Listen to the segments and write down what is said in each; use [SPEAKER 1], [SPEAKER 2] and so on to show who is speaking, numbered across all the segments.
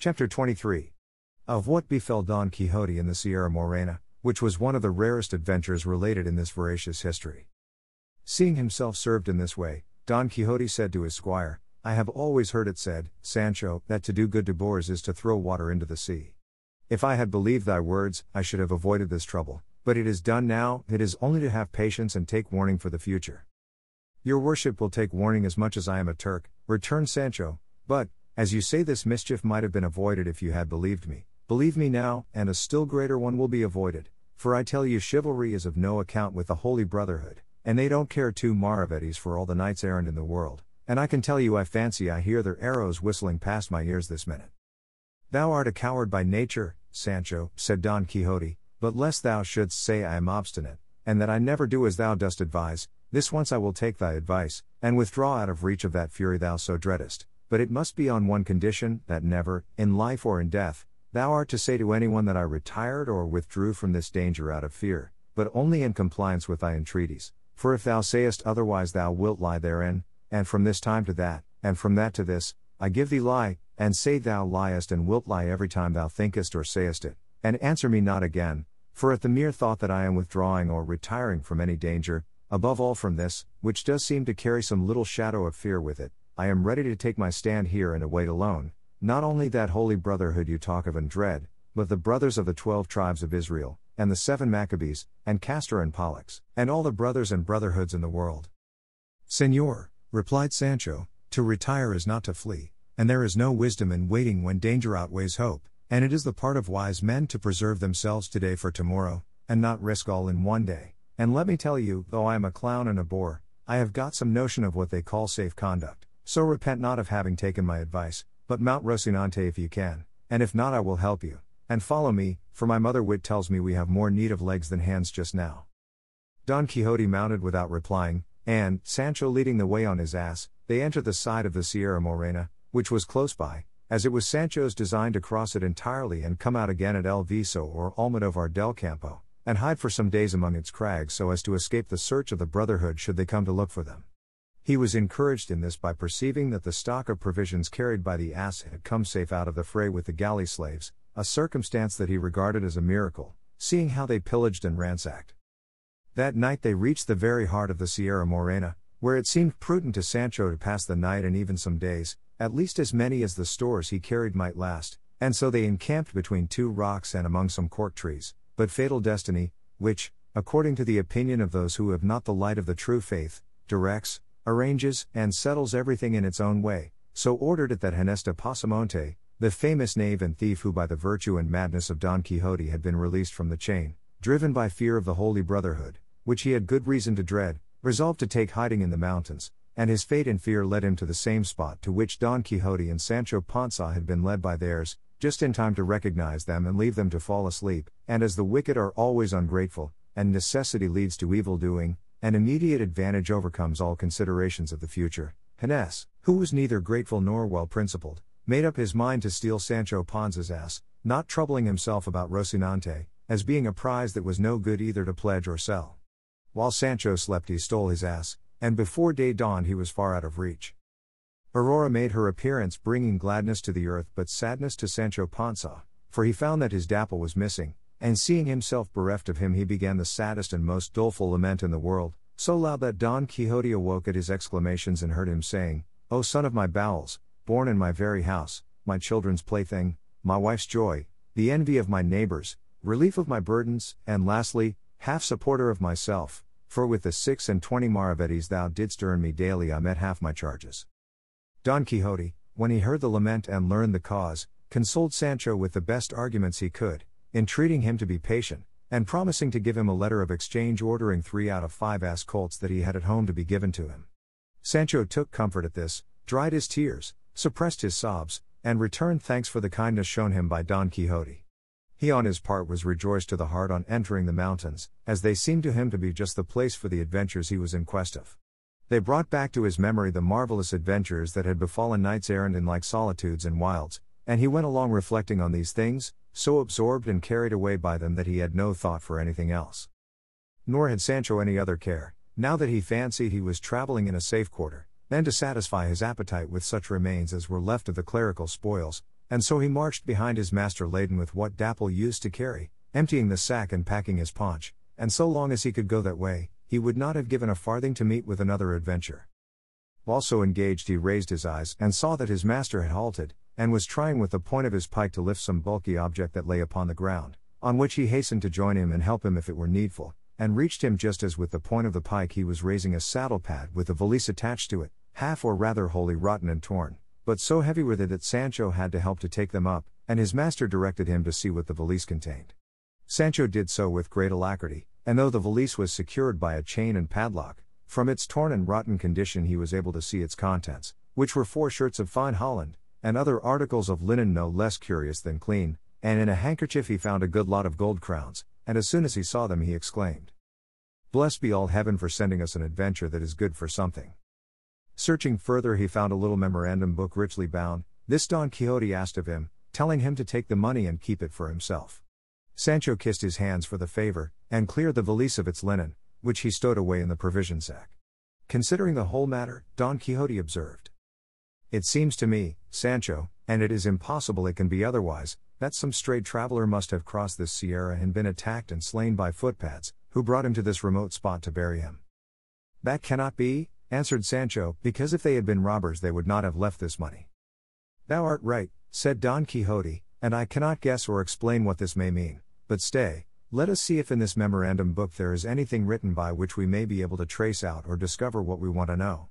[SPEAKER 1] Chapter 23. Of what befell Don Quixote in the Sierra Morena, which was one of the rarest adventures related in this veracious history. Seeing himself served in this way, Don Quixote said to his squire, "I have always heard it said, Sancho, that to do good to boors is to throw water into the sea. If I had believed thy words, I should have avoided this trouble, but it is done now. It is only to have patience and take warning for the future." "Your worship will take warning as much as I am a Turk," returned Sancho, "but, as you say, this mischief might have been avoided if you had believed me. Believe me now, and a still greater one will be avoided, for I tell you chivalry is of no account with the Holy Brotherhood, and they don't care two maravedis for all the knights errant in the world, and I can tell you I fancy I hear their arrows whistling past my ears this minute." "Thou art a coward by nature, Sancho," said Don Quixote, "but lest thou shouldst say I am obstinate, and that I never do as thou dost advise, this once I will take thy advice, and withdraw out of reach of that fury thou so dreadest, but it must be on one condition, that never, in life or in death, thou art to say to anyone that I retired or withdrew from this danger out of fear, but only in compliance with thy entreaties, for if thou sayest otherwise thou wilt lie therein, and from this time to that, and from that to this, I give thee lie, and say thou liest and wilt lie every time thou thinkest or sayest it, and answer me not again, for at the mere thought that I am withdrawing or retiring from any danger, above all from this, which does seem to carry some little shadow of fear with it, I am ready to take my stand here and await alone, not only that holy brotherhood you talk of and dread, but the brothers of the 12 tribes of Israel, and the 7 Maccabees, and Castor and Pollux, and all the brothers and brotherhoods in the world." "Señor," replied Sancho, "to retire is not to flee, and there is no wisdom in waiting when danger outweighs hope, and it is the part of wise men to preserve themselves today for tomorrow, and not risk all in one day. And let me tell you, though I am a clown and a bore, I have got some notion of what they call safe conduct, so repent not of having taken my advice, but mount Rocinante if you can, and if not I will help you, and follow me, for my mother wit tells me we have more need of legs than hands just now." Don Quixote mounted without replying, and, Sancho leading the way on his ass, they entered the side of the Sierra Morena, which was close by, as it was Sancho's design to cross it entirely and come out again at El Viso or Almodovar del Campo, and hide for some days among its crags so as to escape the search of the Brotherhood should they come to look for them. He was encouraged in this by perceiving that the stock of provisions carried by the ass had come safe out of the fray with the galley slaves, a circumstance that he regarded as a miracle, seeing how they pillaged and ransacked. That night they reached the very heart of the Sierra Morena, where it seemed prudent to Sancho to pass the night and even some days, at least as many as the stores he carried might last, and so they encamped between 2 rocks and among some cork trees, but fatal destiny, which, according to the opinion of those who have not the light of the true faith, directs, arranges, and settles everything in its own way, so ordered it that Ginés de Pasamonte, the famous knave and thief who by the virtue and madness of Don Quixote had been released from the chain, driven by fear of the Holy Brotherhood, which he had good reason to dread, resolved to take hiding in the mountains, and his fate and fear led him to the same spot to which Don Quixote and Sancho Panza had been led by theirs, just in time to recognize them and leave them to fall asleep, and as the wicked are always ungrateful, and necessity leads to evil doing, and immediate advantage overcomes all considerations of the future, Ginés, who was neither grateful nor well-principled, made up his mind to steal Sancho Panza's ass, not troubling himself about Rocinante, as being a prize that was no good either to pledge or sell. While Sancho slept he stole his ass, and before day dawned he was far out of reach. Aurora made her appearance bringing gladness to the earth but sadness to Sancho Panza, for he found that his Dapple was missing, and seeing himself bereft of him he began the saddest and most doleful lament in the world, so loud that Don Quixote awoke at his exclamations and heard him saying, "O son of my bowels, born in my very house, my children's plaything, my wife's joy, the envy of my neighbors, relief of my burdens, and lastly, half supporter of myself, for with the 26 maravedis thou didst earn me daily I met half my charges." Don Quixote, when he heard the lament and learned the cause, consoled Sancho with the best arguments he could, entreating him to be patient, and promising to give him a letter of exchange ordering 3 out of 5 ass colts that he had at home to be given to him. Sancho took comfort at this, dried his tears, suppressed his sobs, and returned thanks for the kindness shown him by Don Quixote. He on his part was rejoiced to the heart on entering the mountains, as they seemed to him to be just the place for the adventures he was in quest of. They brought back to his memory the marvelous adventures that had befallen knights errant in like solitudes and wilds, and he went along reflecting on these things, so absorbed and carried away by them that he had no thought for anything else. Nor had Sancho any other care, now that he fancied he was traveling in a safe quarter, than to satisfy his appetite with such remains as were left of the clerical spoils, and so he marched behind his master laden with what Dapple used to carry, emptying the sack and packing his paunch, and so long as he could go that way, he would not have given a farthing to meet with another adventure. While so engaged he raised his eyes and saw that his master had halted, and was trying with the point of his pike to lift some bulky object that lay upon the ground, on which he hastened to join him and help him if it were needful, and reached him just as with the point of the pike he was raising a saddle pad with a valise attached to it, half or rather wholly rotten and torn, but so heavy were they that Sancho had to help to take them up, and his master directed him to see what the valise contained. Sancho did so with great alacrity, and though the valise was secured by a chain and padlock, from its torn and rotten condition he was able to see its contents, which were 4 shirts of fine holland, and other articles of linen no less curious than clean, and in a handkerchief he found a good lot of gold crowns, and as soon as he saw them he exclaimed, "Blessed be all heaven for sending us an adventure that is good for something." Searching further he found a little memorandum book richly bound. This Don Quixote asked of him, telling him to take the money and keep it for himself. Sancho kissed his hands for the favor, and cleared the valise of its linen, which he stowed away in the provision sack. Considering the whole matter, Don Quixote observed, "It seems to me, Sancho, and it is impossible it can be otherwise, that some strayed traveler must have crossed this sierra and been attacked and slain by footpads, who brought him to this remote spot to bury him." "That cannot be," answered Sancho, "because if they had been robbers they would not have left this money." "Thou art right," said Don Quixote, "and I cannot guess or explain what this may mean, but stay, let us see if in this memorandum book there is anything written by which we may be able to trace out or discover what we want to know."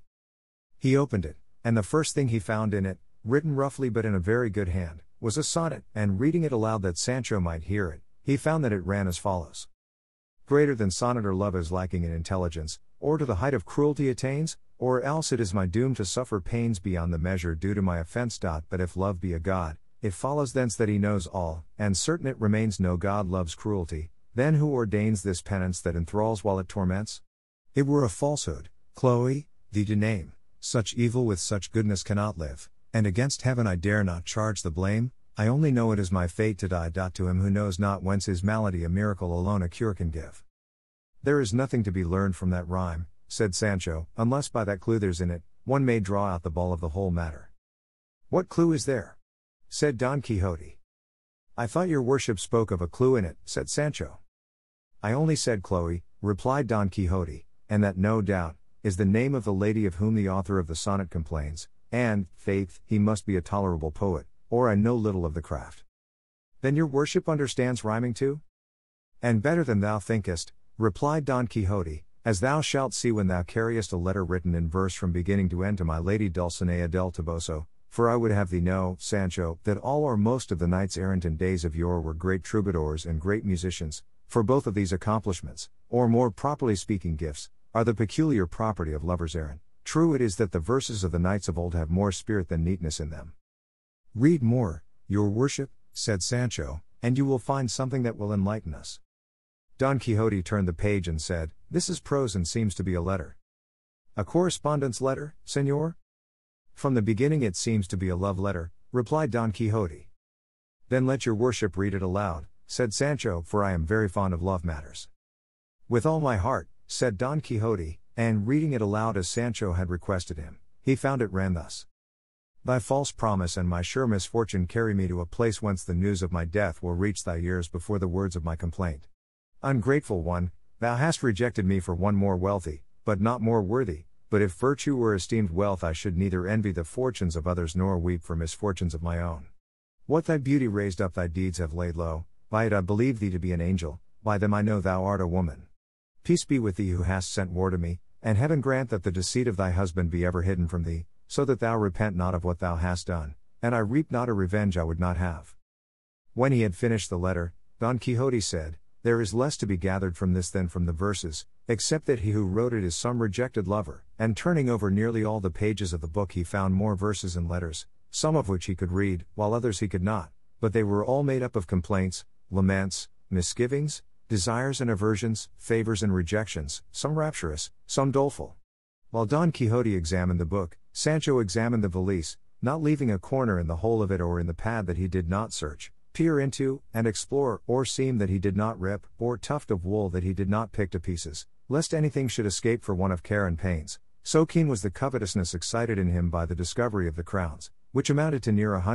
[SPEAKER 1] He opened it, and the first thing he found in it, written roughly but in a very good hand, was a sonnet, and reading it aloud that Sancho might hear it, he found that it ran as follows: "Greater than sonnet or love is lacking in intelligence, or to the height of cruelty attains, or else it is my doom to suffer pains beyond the measure due to my offense. But if love be a god, it follows thence that he knows all, and certain it remains no god loves cruelty, then who ordains this penance that enthralls while it torments? It were a falsehood, Chloe, thee to name, such evil with such goodness cannot live, and against heaven I dare not charge the blame, I only know it is my fate to die. To him who knows not whence his malady a miracle alone a cure can give." "There is nothing to be learned from that rhyme," said Sancho, "unless by that clue there's in it, one may draw out the ball of the whole matter." "What clue is there?" said Don Quixote. "I thought your worship spoke of a clue in it," said Sancho. "I only said Chloe," replied Don Quixote, "and that no doubt is the name of the lady of whom the author of the sonnet complains, and, faith, he must be a tolerable poet, or I know little of the craft." "Then your worship understands rhyming too?" "And better than thou thinkest," replied Don Quixote, "as thou shalt see when thou carriest a letter written in verse from beginning to end to my lady Dulcinea del Toboso, for I would have thee know, Sancho, that all or most of the knights errant in days of yore were great troubadours and great musicians, for both of these accomplishments, or more properly speaking gifts, are the peculiar property of lovers errant. True it is that the verses of the knights of old have more spirit than neatness in them." "Read more, your worship," said Sancho, "and you will find something that will enlighten us." Don Quixote turned the page and said, "This is prose and seems to be a letter." "A correspondence letter, señor?" "From the beginning it seems to be a love letter," replied Don Quixote. "Then let your worship read it aloud," said Sancho, "for I am very fond of love matters." "With all my heart," said Don Quixote, and reading it aloud as Sancho had requested him, he found it ran thus: "Thy false promise and my sure misfortune carry me to a place whence the news of my death will reach thy ears before the words of my complaint. Ungrateful one, thou hast rejected me for one more wealthy, but not more worthy, but if virtue were esteemed wealth I should neither envy the fortunes of others nor weep for misfortunes of my own. What thy beauty raised up thy deeds have laid low, by it I believe thee to be an angel, by them I know thou art a woman. Peace be with thee who hast sent war to me, and heaven grant that the deceit of thy husband be ever hidden from thee, so that thou repent not of what thou hast done, and I reap not a revenge I would not have." When he had finished the letter, Don Quixote said, "There is less to be gathered from this than from the verses, except that he who wrote it is some rejected lover," and turning over nearly all the pages of the book he found more verses and letters, some of which he could read, while others he could not, but they were all made up of complaints, laments, misgivings, desires and aversions, favors and rejections, some rapturous, some doleful. While Don Quixote examined the book, Sancho examined the valise, not leaving a corner in the whole of it or in the pad that he did not search, peer into, and explore, or seam that he did not rip, or tuft of wool that he did not pick to pieces, lest anything should escape for want of care and pains. So keen was the covetousness excited in him by the discovery of the crowns, which amounted to near 100,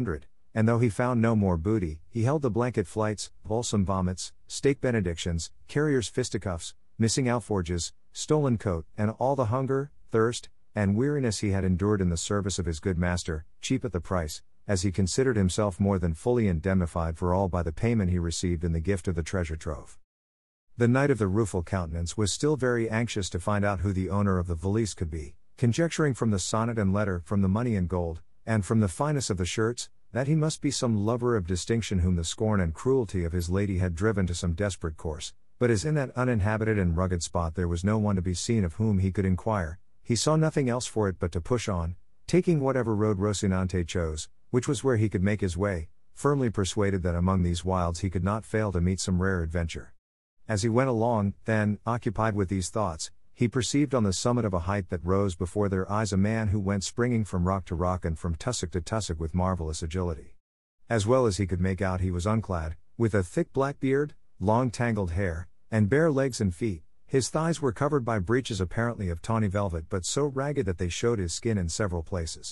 [SPEAKER 1] and though he found no more booty, he held the blanket flights, balsam vomits, steak benedictions, carrier's fisticuffs, missing alforges, stolen coat, and all the hunger, thirst, and weariness he had endured in the service of his good master, cheap at the price, as he considered himself more than fully indemnified for all by the payment he received in the gift of the treasure trove. The Knight of the Rueful Countenance was still very anxious to find out who the owner of the valise could be, conjecturing from the sonnet and letter, from the money and gold, and from the fineness of the shirts, that he must be some lover of distinction whom the scorn and cruelty of his lady had driven to some desperate course. But as in that uninhabited and rugged spot there was no one to be seen of whom he could inquire, he saw nothing else for it but to push on, taking whatever road Rocinante chose, which was where he could make his way, firmly persuaded that among these wilds he could not fail to meet some rare adventure. As he went along, then, occupied with these thoughts, he perceived on the summit of a height that rose before their eyes a man who went springing from rock to rock and from tussock to tussock with marvelous agility. As well as he could make out he was unclad, with a thick black beard, long tangled hair, and bare legs and feet. His thighs were covered by breeches apparently of tawny velvet but so ragged that they showed his skin in several places.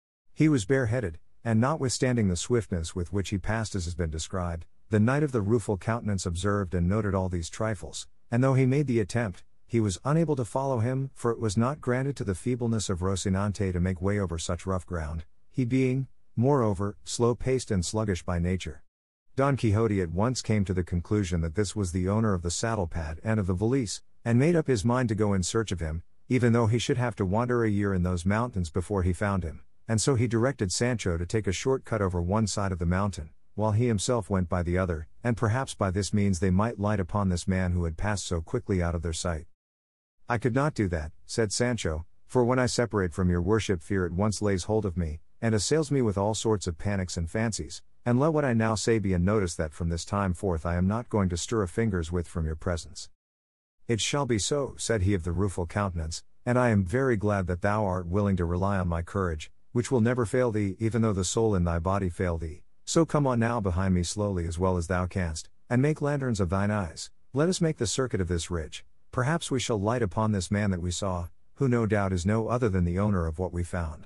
[SPEAKER 1] He was bareheaded, and notwithstanding the swiftness with which he passed as has been described, the Knight of the Rueful Countenance observed and noted all these trifles, and though he made the attempt, he was unable to follow him, for it was not granted to the feebleness of Rocinante to make way over such rough ground, he being, moreover, slow-paced and sluggish by nature. Don Quixote at once came to the conclusion that this was the owner of the saddle-pad and of the valise, and made up his mind to go in search of him, even though he should have to wander a year in those mountains before he found him, and so he directed Sancho to take a short cut over one side of the mountain, while he himself went by the other, and perhaps by this means they might light upon this man who had passed so quickly out of their sight. "I could not do that," said Sancho, "for when I separate from your worship fear at once lays hold of me, and assails me with all sorts of panics and fancies, and let what I now say be a notice that from this time forth I am not going to stir a finger's width from your presence." "It shall be so," said he of the Rueful Countenance, "and I am very glad that thou art willing to rely on my courage, which will never fail thee even though the soul in thy body fail thee. So come on now behind me slowly as well as thou canst, and make lanterns of thine eyes. Let us make the circuit of this ridge. Perhaps we shall light upon this man that we saw, who no doubt is no other than the owner of what we found."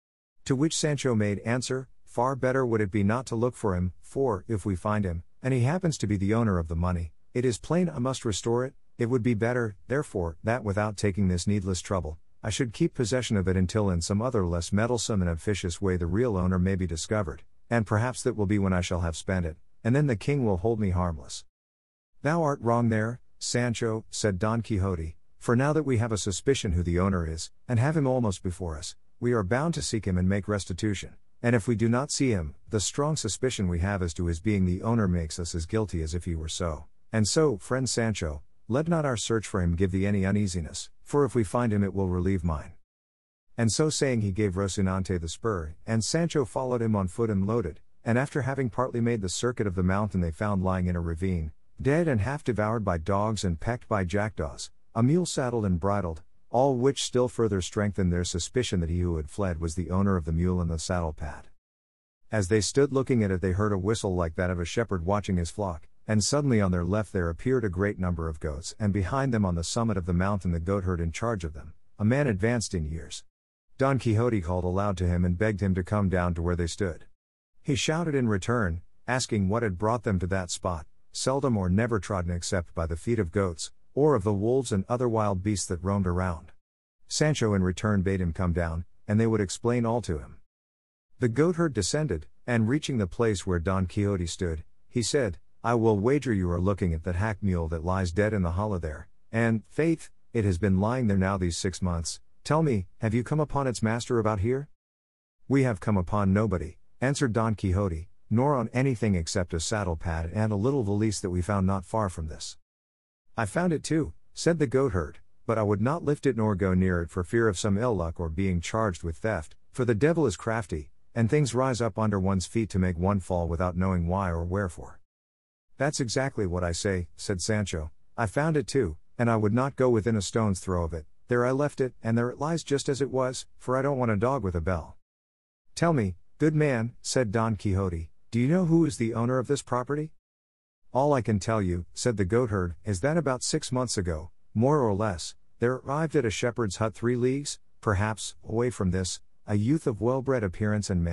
[SPEAKER 1] To which Sancho made answer, "Far better would it be not to look for him, for, if we find him, and he happens to be the owner of the money, it is plain I must restore it. It would be better, therefore, that without taking this needless trouble, I should keep possession of it until in some other less meddlesome and officious way the real owner may be discovered, and perhaps that will be when I shall have spent it, and then the king will hold me harmless." "Thou art wrong there, Sancho," said Don Quixote, "for now that we have a suspicion who the owner is, and have him almost before us, we are bound to seek him and make restitution, and if we do not see him, the strong suspicion we have as to his being the owner makes us as guilty as if he were so, and so, friend Sancho, let not our search for him give thee any uneasiness, for if we find him it will relieve mine." And so saying he gave Rocinante the spur, and Sancho followed him on foot and loaded, and after having partly made the circuit of the mountain they found lying in a ravine, dead and half devoured by dogs and pecked by jackdaws, a mule saddled and bridled, all which still further strengthened their suspicion that he who had fled was the owner of the mule and the saddle-pad. As they stood looking at it they heard a whistle like that of a shepherd watching his flock, and suddenly on their left there appeared a great number of goats, and behind them on the summit of the mountain the goatherd in charge of them, a man advanced in years. Don Quixote called aloud to him and begged him to come down to where they stood. He shouted in return, asking what had brought them to that spot, seldom or never trodden except by the feet of goats, or of the wolves and other wild beasts that roamed around. Sancho in return bade him come down, and they would explain all to him. The goatherd descended, and reaching the place where Don Quixote stood, he said, "I will wager you are looking at that hack mule that lies dead in the hollow there, and, faith, it has been lying there now these 6 months. Tell me, have you come upon its master about here?" "We have come upon nobody," answered Don Quixote, "nor on anything except a saddle-pad and a little valise that we found not far from this." "I found it too," said the goatherd, "but I would not lift it nor go near it for fear of some ill luck or being charged with theft, for the devil is crafty, and things rise up under one's feet to make one fall without knowing why or wherefore." "That's exactly what I say," said Sancho, "I found it too, and I would not go within a stone's throw of it. There I left it, and there it lies just as it was, for I don't want a dog with a bell." "Tell me, good man," said Don Quixote, "do you know who is the owner of this property?" "All I can tell you," said the goatherd, "is that about 6 months ago, more or less, there arrived at a shepherd's hut 3 leagues, perhaps, away from this, a youth of well-bred appearance and manners,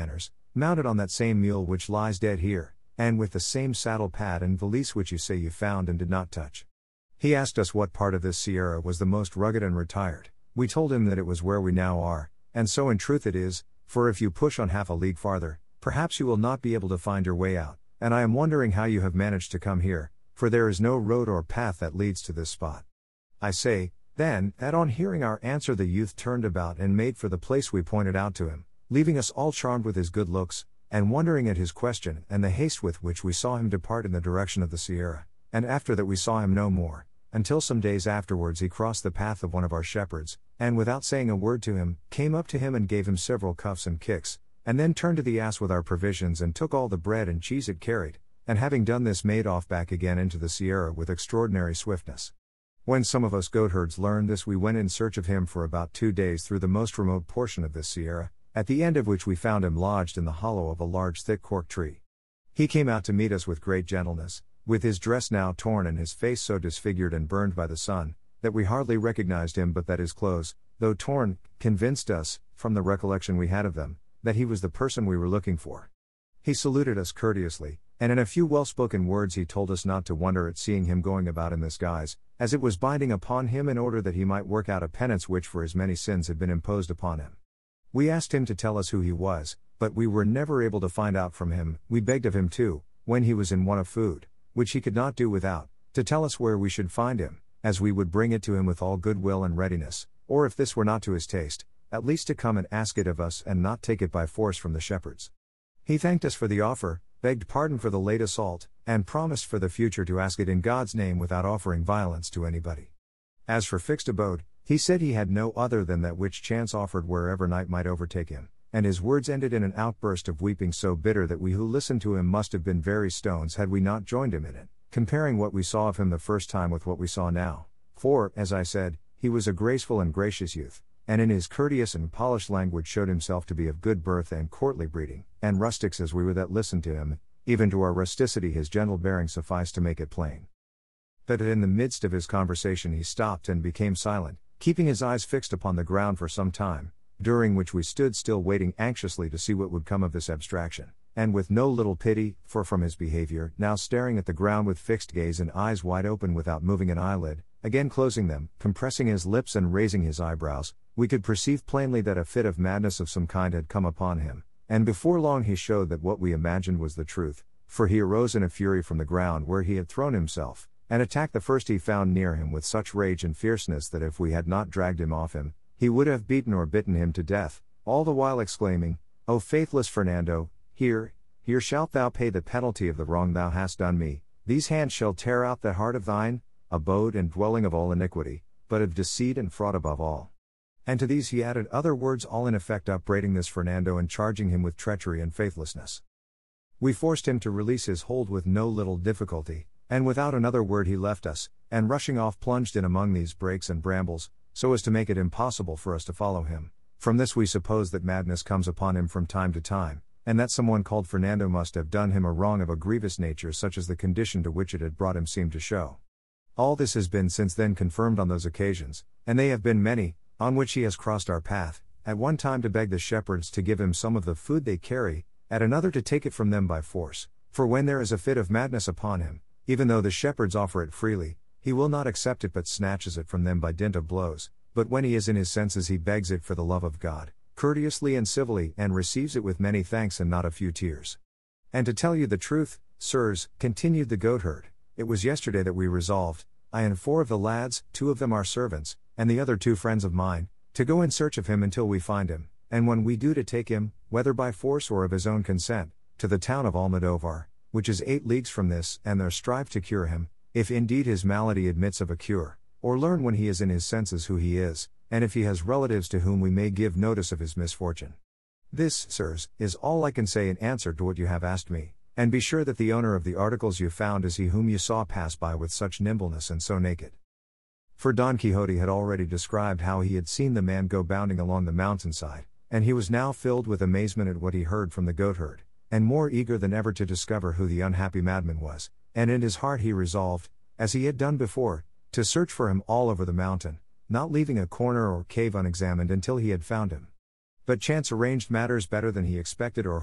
[SPEAKER 1] mounted on that same mule which lies dead here, and with the same saddle pad and valise which you say you found and did not touch. He asked us what part of this sierra was the most rugged and retired. We told him that it was where we now are, and so in truth it is, for if you push on half a league farther, perhaps you will not be able to find your way out, and I am wondering how you have managed to come here, for there is no road or path that leads to this spot. I say, then, that on hearing our answer the youth turned about and made for the place we pointed out to him, leaving us all charmed with his good looks, and wondering at his question and the haste with which we saw him depart in the direction of the sierra, and after that we saw him no more, until some days afterwards he crossed the path of one of our shepherds, and without saying a word to him, came up to him and gave him several cuffs and kicks, and then turned to the ass with our provisions and took all the bread and cheese it carried, and having done this made off back again into the sierra with extraordinary swiftness. When some of us goatherds learned this we went in search of him for about 2 days through the most remote portion of this sierra, at the end of which we found him lodged in the hollow of a large thick cork tree. He came out to meet us with great gentleness, with his dress now torn and his face so disfigured and burned by the sun, that we hardly recognized him, but that his clothes, though torn, convinced us, from the recollection we had of them, that he was the person we were looking for. He saluted us courteously, and in a few well-spoken words he told us not to wonder at seeing him going about in this guise, as it was binding upon him in order that he might work out a penance which for his many sins had been imposed upon him. We asked him to tell us who he was, but we were never able to find out from him. We begged of him too, when he was in want of food, which he could not do without, to tell us where we should find him, as we would bring it to him with all good will and readiness, or if this were not to his taste, at least to come and ask it of us and not take it by force from the shepherds. He thanked us for the offer, begged pardon for the late assault, and promised for the future to ask it in God's name without offering violence to anybody. As for fixed abode, he said he had no other than that which chance offered wherever night might overtake him, and his words ended in an outburst of weeping so bitter that we who listened to him must have been very stones had we not joined him in it, comparing what we saw of him the first time with what we saw now, for, as I said, he was a graceful and gracious youth, and in his courteous and polished language showed himself to be of good birth and courtly breeding, and rustics as we were that listened to him, even to our rusticity his gentle bearing sufficed to make it plain. But in the midst of his conversation he stopped and became silent, keeping his eyes fixed upon the ground for some time, during which we stood still waiting anxiously to see what would come of this abstraction, and with no little pity, for from his behavior, now staring at the ground with fixed gaze and eyes wide open without moving an eyelid, again closing them, compressing his lips and raising his eyebrows, we could perceive plainly that a fit of madness of some kind had come upon him, and before long he showed that what we imagined was the truth, for he arose in a fury from the ground where he had thrown himself, and attacked the first he found near him with such rage and fierceness that if we had not dragged him off him, he would have beaten or bitten him to death, all the while exclaiming, "O faithless Fernando, here shalt thou pay the penalty of the wrong thou hast done me, these hands shall tear out the heart of thine, abode and dwelling of all iniquity, but of deceit and fraud above all." And to these he added other words all in effect upbraiding this Fernando and charging him with treachery and faithlessness. We forced him to release his hold with no little difficulty, and without another word he left us, and rushing off plunged in among these brakes and brambles, so as to make it impossible for us to follow him. From this we suppose that madness comes upon him from time to time, and that someone called Fernando must have done him a wrong of a grievous nature such as the condition to which it had brought him seemed to show. All this has been since then confirmed on those occasions, and they have been many, on which he has crossed our path, at one time to beg the shepherds to give him some of the food they carry, at another to take it from them by force, for when there is a fit of madness upon him, even though the shepherds offer it freely, he will not accept it but snatches it from them by dint of blows, but when he is in his senses he begs it for the love of God, courteously and civilly, and receives it with many thanks and not a few tears. And to tell you the truth, sirs, continued the goatherd, it was yesterday that we resolved, I and 4 of the lads, 2 of them our servants, and the other 2 friends of mine, to go in search of him until we find him, and when we do to take him, whether by force or of his own consent, to the town of Almodovar, which is 8 leagues from this, and there strive to cure him, if indeed his malady admits of a cure, or learn when he is in his senses who he is, and if he has relatives to whom we may give notice of his misfortune. This, sirs, is all I can say in answer to what you have asked me, and be sure that the owner of the articles you found is he whom you saw pass by with such nimbleness and so naked. For Don Quixote had already described how he had seen the man go bounding along the mountainside, and he was now filled with amazement at what he heard from the goatherd, and more eager than ever to discover who the unhappy madman was, and in his heart he resolved, as he had done before, to search for him all over the mountain, not leaving a corner or cave unexamined until he had found him. But chance arranged matters better than he expected or hoped,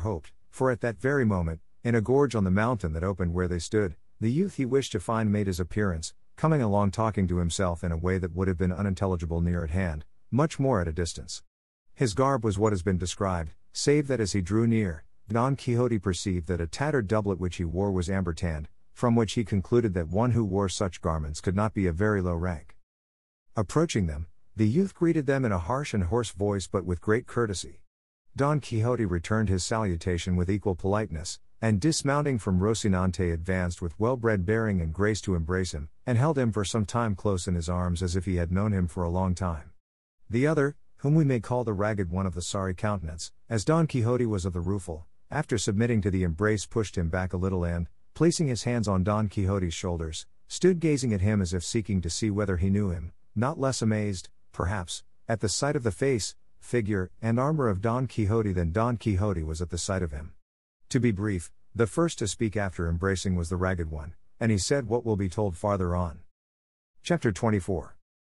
[SPEAKER 1] for at that very moment, in a gorge on the mountain that opened where they stood, the youth he wished to find made his appearance, coming along talking to himself in a way that would have been unintelligible near at hand, much more at a distance. His garb was what has been described, save that as he drew near, Don Quixote perceived that a tattered doublet which he wore was amber-tanned, from which he concluded that one who wore such garments could not be of very low rank. Approaching them, the youth greeted them in a harsh and hoarse voice but with great courtesy. Don Quixote returned his salutation with equal politeness, and dismounting from Rocinante advanced with well-bred bearing and grace to embrace him, and held him for some time close in his arms as if he had known him for a long time. The other, whom we may call the Ragged One of the sorry countenance, as Don Quixote was of the rueful, after submitting to the embrace pushed him back a little and, placing his hands on Don Quixote's shoulders, stood gazing at him as if seeking to see whether he knew him, not less amazed, perhaps, at the sight of the face, figure, and armor of Don Quixote than Don Quixote was at the sight of him. To be brief, the first to speak after embracing was the Ragged One, and he said what will be told farther on. Chapter 24.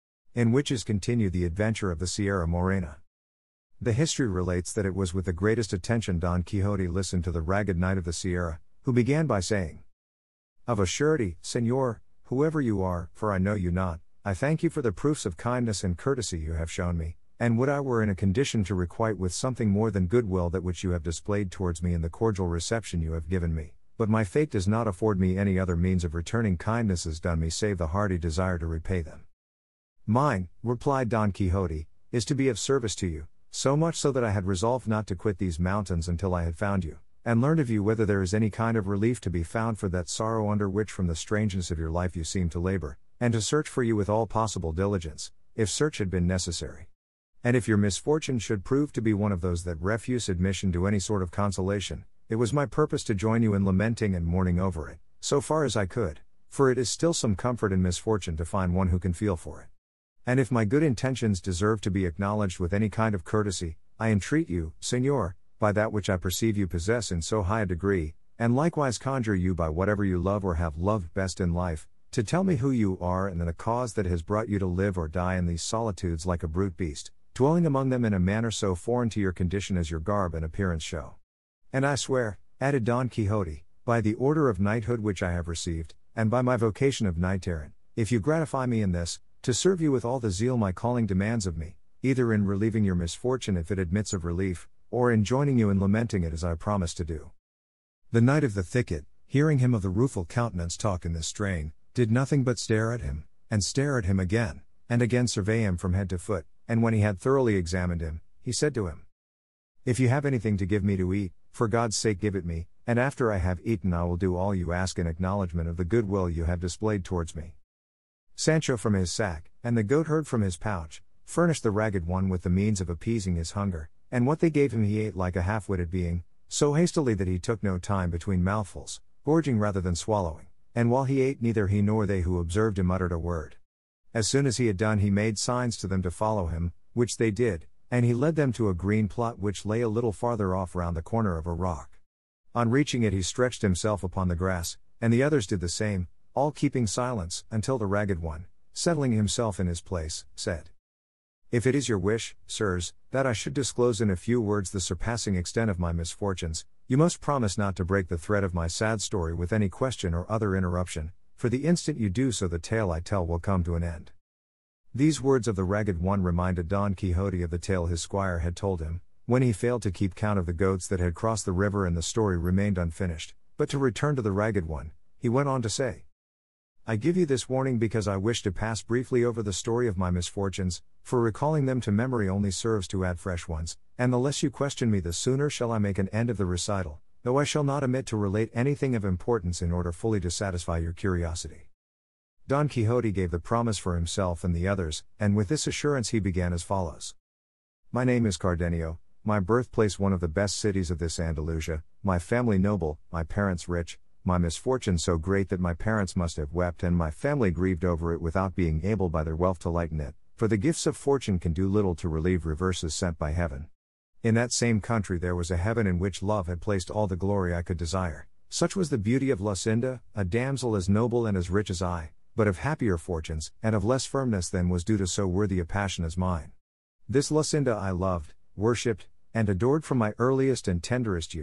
[SPEAKER 1] In which is continued the adventure of the Sierra Morena. The history relates that it was with the greatest attention Don Quixote listened to the Ragged Knight of the Sierra, who began by saying, "Of a surety, Señor, whoever you are, for I know you not, I thank you for the proofs of kindness and courtesy you have shown me, and would I were in a condition to requite with something more than goodwill that which you have displayed towards me in the cordial reception you have given me, but my fate does not afford me any other means of returning kindnesses done me save the hearty desire to repay them." "Mine," replied Don Quixote, "is to be of service to you, so much so that I had resolved not to quit these mountains until I had found you, and learned of you whether there is any kind of relief to be found for that sorrow under which from the strangeness of your life you seem to labor, and to search for you with all possible diligence, if search had been necessary. And if your misfortune should prove to be one of those that refuse admission to any sort of consolation, it was my purpose to join you in lamenting and mourning over it, so far as I could, for it is still some comfort in misfortune to find one who can feel for it. And if my good intentions deserve to be acknowledged with any kind of courtesy, I entreat you, Señor, by that which I perceive you possess in so high a degree, and likewise conjure you by whatever you love or have loved best in life, to tell me who you are and the cause that has brought you to live or die in these solitudes like a brute beast, dwelling among them in a manner so foreign to your condition as your garb and appearance show. And I swear," added Don Quixote, "by the order of knighthood which I have received, and by my vocation of knight-errant, if you gratify me in this, to serve you with all the zeal my calling demands of me, either in relieving your misfortune if it admits of relief, or in joining you in lamenting it as I promised to do." The Knight of the Thicket, hearing him of the rueful countenance talk in this strain, did nothing but stare at him, and stare at him again, and again survey him from head to foot, and when he had thoroughly examined him, he said to him, "If you have anything to give me to eat, for God's sake give it me, and after I have eaten I will do all you ask in acknowledgment of the goodwill you have displayed towards me." Sancho from his sack, and the goatherd from his pouch, furnished the Ragged One with the means of appeasing his hunger, and what they gave him he ate like a half-witted being, so hastily that he took no time between mouthfuls, gorging rather than swallowing, and while he ate neither he nor they who observed him uttered a word. As soon as he had done he made signs to them to follow him, which they did, and he led them to a green plot which lay a little farther off round the corner of a rock. On reaching it he stretched himself upon the grass, and the others did the same, all keeping silence, until the Ragged One, settling himself in his place, said, "If it is your wish, sirs, that I should disclose in a few words the surpassing extent of my misfortunes, you must promise not to break the thread of my sad story with any question or other interruption, for the instant you do so the tale I tell will come to an end." These words of the Ragged One reminded Don Quixote of the tale his squire had told him, when he failed to keep count of the goats that had crossed the river and the story remained unfinished. But to return to the Ragged One, he went on to say, "I give you this warning because I wish to pass briefly over the story of my misfortunes, for recalling them to memory only serves to add fresh ones, and the less you question me the sooner shall I make an end of the recital, though I shall not omit to relate anything of importance in order fully to satisfy your curiosity." Don Quixote gave the promise for himself and the others, and with this assurance he began as follows. "My name is Cardenio, my birthplace one of the best cities of this Andalusia, my family noble, my parents rich, my misfortune so great that my parents must have wept and my family grieved over it without being able by their wealth to lighten it, for the gifts of fortune can do little to relieve reverses sent by heaven. In that same country there was a heaven in which love had placed all the glory I could desire, such was the beauty of Luscinda, a damsel as noble and as rich as I, but of happier fortunes, and of less firmness than was due to so worthy a passion as mine. This Luscinda I loved, worshipped, and adored from my earliest and tenderest years,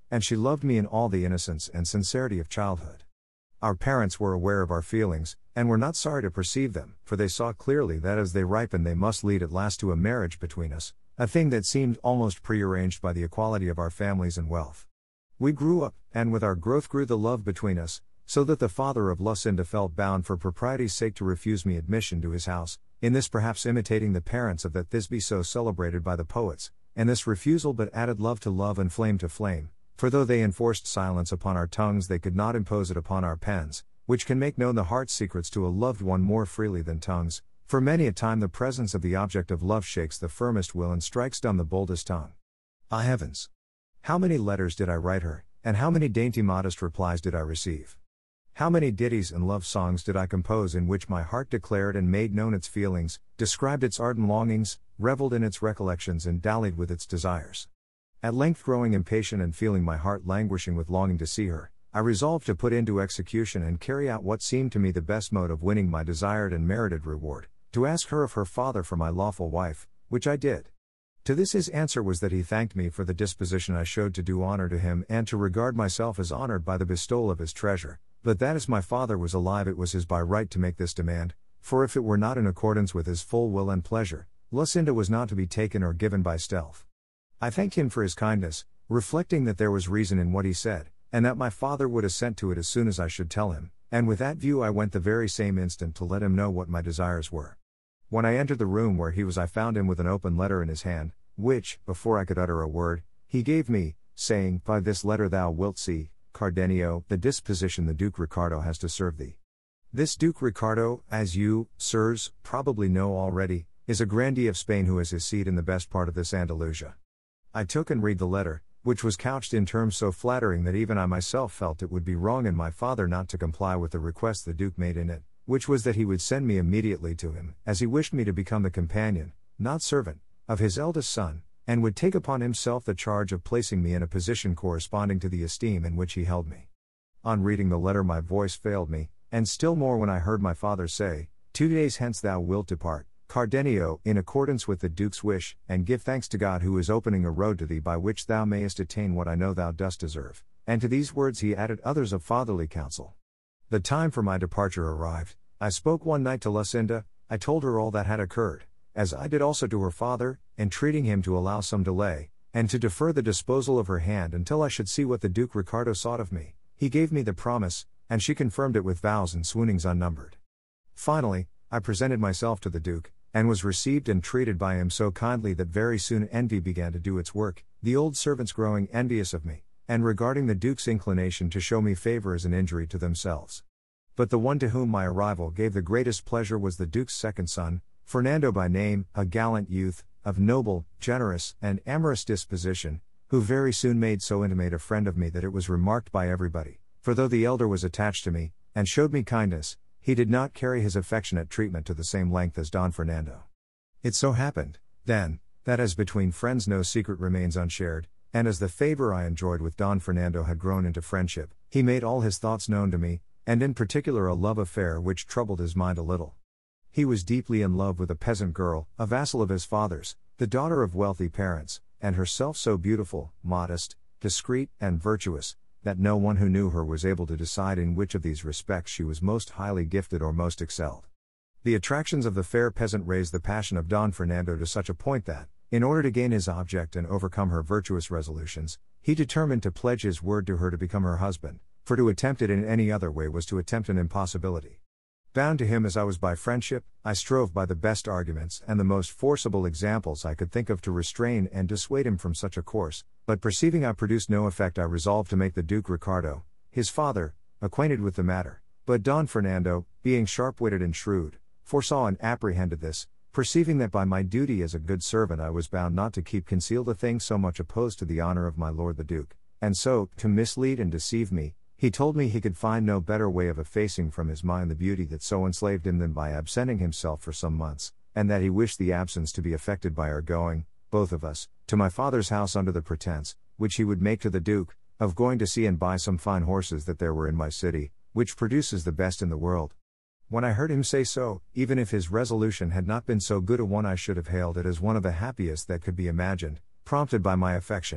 [SPEAKER 1] and she loved me in all the innocence and sincerity of childhood. Our parents were aware of our feelings, and were not sorry to perceive them, for they saw clearly that as they ripened they must lead at last to a marriage between us, a thing that seemed almost prearranged by the equality of our families and wealth. We grew up, and with our growth grew the love between us, so that the father of Lucinda felt bound for propriety's sake to refuse me admission to his house, in this perhaps imitating the parents of that Thisbe so celebrated by the poets, and this refusal but added love to love and flame to flame, for though they enforced silence upon our tongues they could not impose it upon our pens, which can make known the heart's secrets to a loved one more freely than tongues, for many a time the presence of the object of love shakes the firmest will and strikes dumb the boldest tongue. Ah heavens! How many letters did I write her, and how many dainty modest replies did I receive? How many ditties and love songs did I compose in which my heart declared and made known its feelings, described its ardent longings, revelled in its recollections and dallied with its desires. At length growing impatient and feeling my heart languishing with longing to see her, I resolved to put into execution and carry out what seemed to me the best mode of winning my desired and merited reward, to ask her of her father for my lawful wife, which I did. To this his answer was that he thanked me for the disposition I showed to do honor to him and to regard myself as honored by the bestowal of his treasure, but that as my father was alive it was his by right to make this demand, for if it were not in accordance with his full will and pleasure, Lucinda was not to be taken or given by stealth. I thanked him for his kindness, reflecting that there was reason in what he said, and that my father would assent to it as soon as I should tell him, and with that view I went the very same instant to let him know what my desires were. When I entered the room where he was I found him with an open letter in his hand, which, before I could utter a word, he gave me, saying, "By this letter thou wilt see, Cardenio, the disposition the Duke Ricardo has to serve thee. This Duke Ricardo, as you, sirs, probably know already, is a grandee of Spain who has his seat in the best part of this Andalusia." I took and read the letter, which was couched in terms so flattering that even I myself felt it would be wrong in my father not to comply with the request the Duke made in it, which was that he would send me immediately to him, as he wished me to become the companion, not servant, of his eldest son, and would take upon himself the charge of placing me in a position corresponding to the esteem in which he held me. On reading the letter my voice failed me, and still more when I heard my father say, "2 days hence thou wilt depart, Cardenio, in accordance with the Duke's wish, and give thanks to God who is opening a road to thee by which thou mayest attain what I know thou dost deserve." And to these words he added others of fatherly counsel. The time for my departure arrived. I spoke one night to Lucinda. I told her all that had occurred, as I did also to her father, entreating him to allow some delay, and to defer the disposal of her hand until I should see what the Duke Ricardo sought of me. He gave me the promise, and she confirmed it with vows and swoonings unnumbered. Finally, I presented myself to the Duke, and was received and treated by him so kindly that very soon envy began to do its work, the old servants growing envious of me, and regarding the Duke's inclination to show me favor as an injury to themselves. But the one to whom my arrival gave the greatest pleasure was the Duke's second son, Fernando by name, a gallant youth, of noble, generous, and amorous disposition, who very soon made so intimate a friend of me that it was remarked by everybody, for though the elder was attached to me, and showed me kindness, he did not carry his affectionate treatment to the same length as Don Fernando. It so happened, then, that as between friends no secret remains unshared, and as the favor I enjoyed with Don Fernando had grown into friendship, he made all his thoughts known to me, and in particular a love affair which troubled his mind a little. He was deeply in love with a peasant girl, a vassal of his father's, the daughter of wealthy parents, and herself so beautiful, modest, discreet, and virtuous, that no one who knew her was able to decide in which of these respects she was most highly gifted or most excelled. The attractions of the fair peasant raised the passion of Don Fernando to such a point that, in order to gain his object and overcome her virtuous resolutions, he determined to pledge his word to her to become her husband, for to attempt it in any other way was to attempt an impossibility. Bound to him as I was by friendship, I strove by the best arguments and the most forcible examples I could think of to restrain and dissuade him from such a course, but perceiving I produced no effect I resolved to make the Duke Ricardo, his father, acquainted with the matter, but Don Fernando, being sharp-witted and shrewd, foresaw and apprehended this, perceiving that by my duty as a good servant I was bound not to keep concealed a thing so much opposed to the honor of my lord the Duke, and so, to mislead and deceive me, he told me he could find no better way of effacing from his mind the beauty that so enslaved him than by absenting himself for some months, and that he wished the absence to be effected by our going, both of us, to my father's house under the pretence, which he would make to the Duke, of going to see and buy some fine horses that there were in my city, which produces the best in the world. When I heard him say so, even if his resolution had not been so good a one I should have hailed it as one of the happiest that could be imagined, prompted by my affection,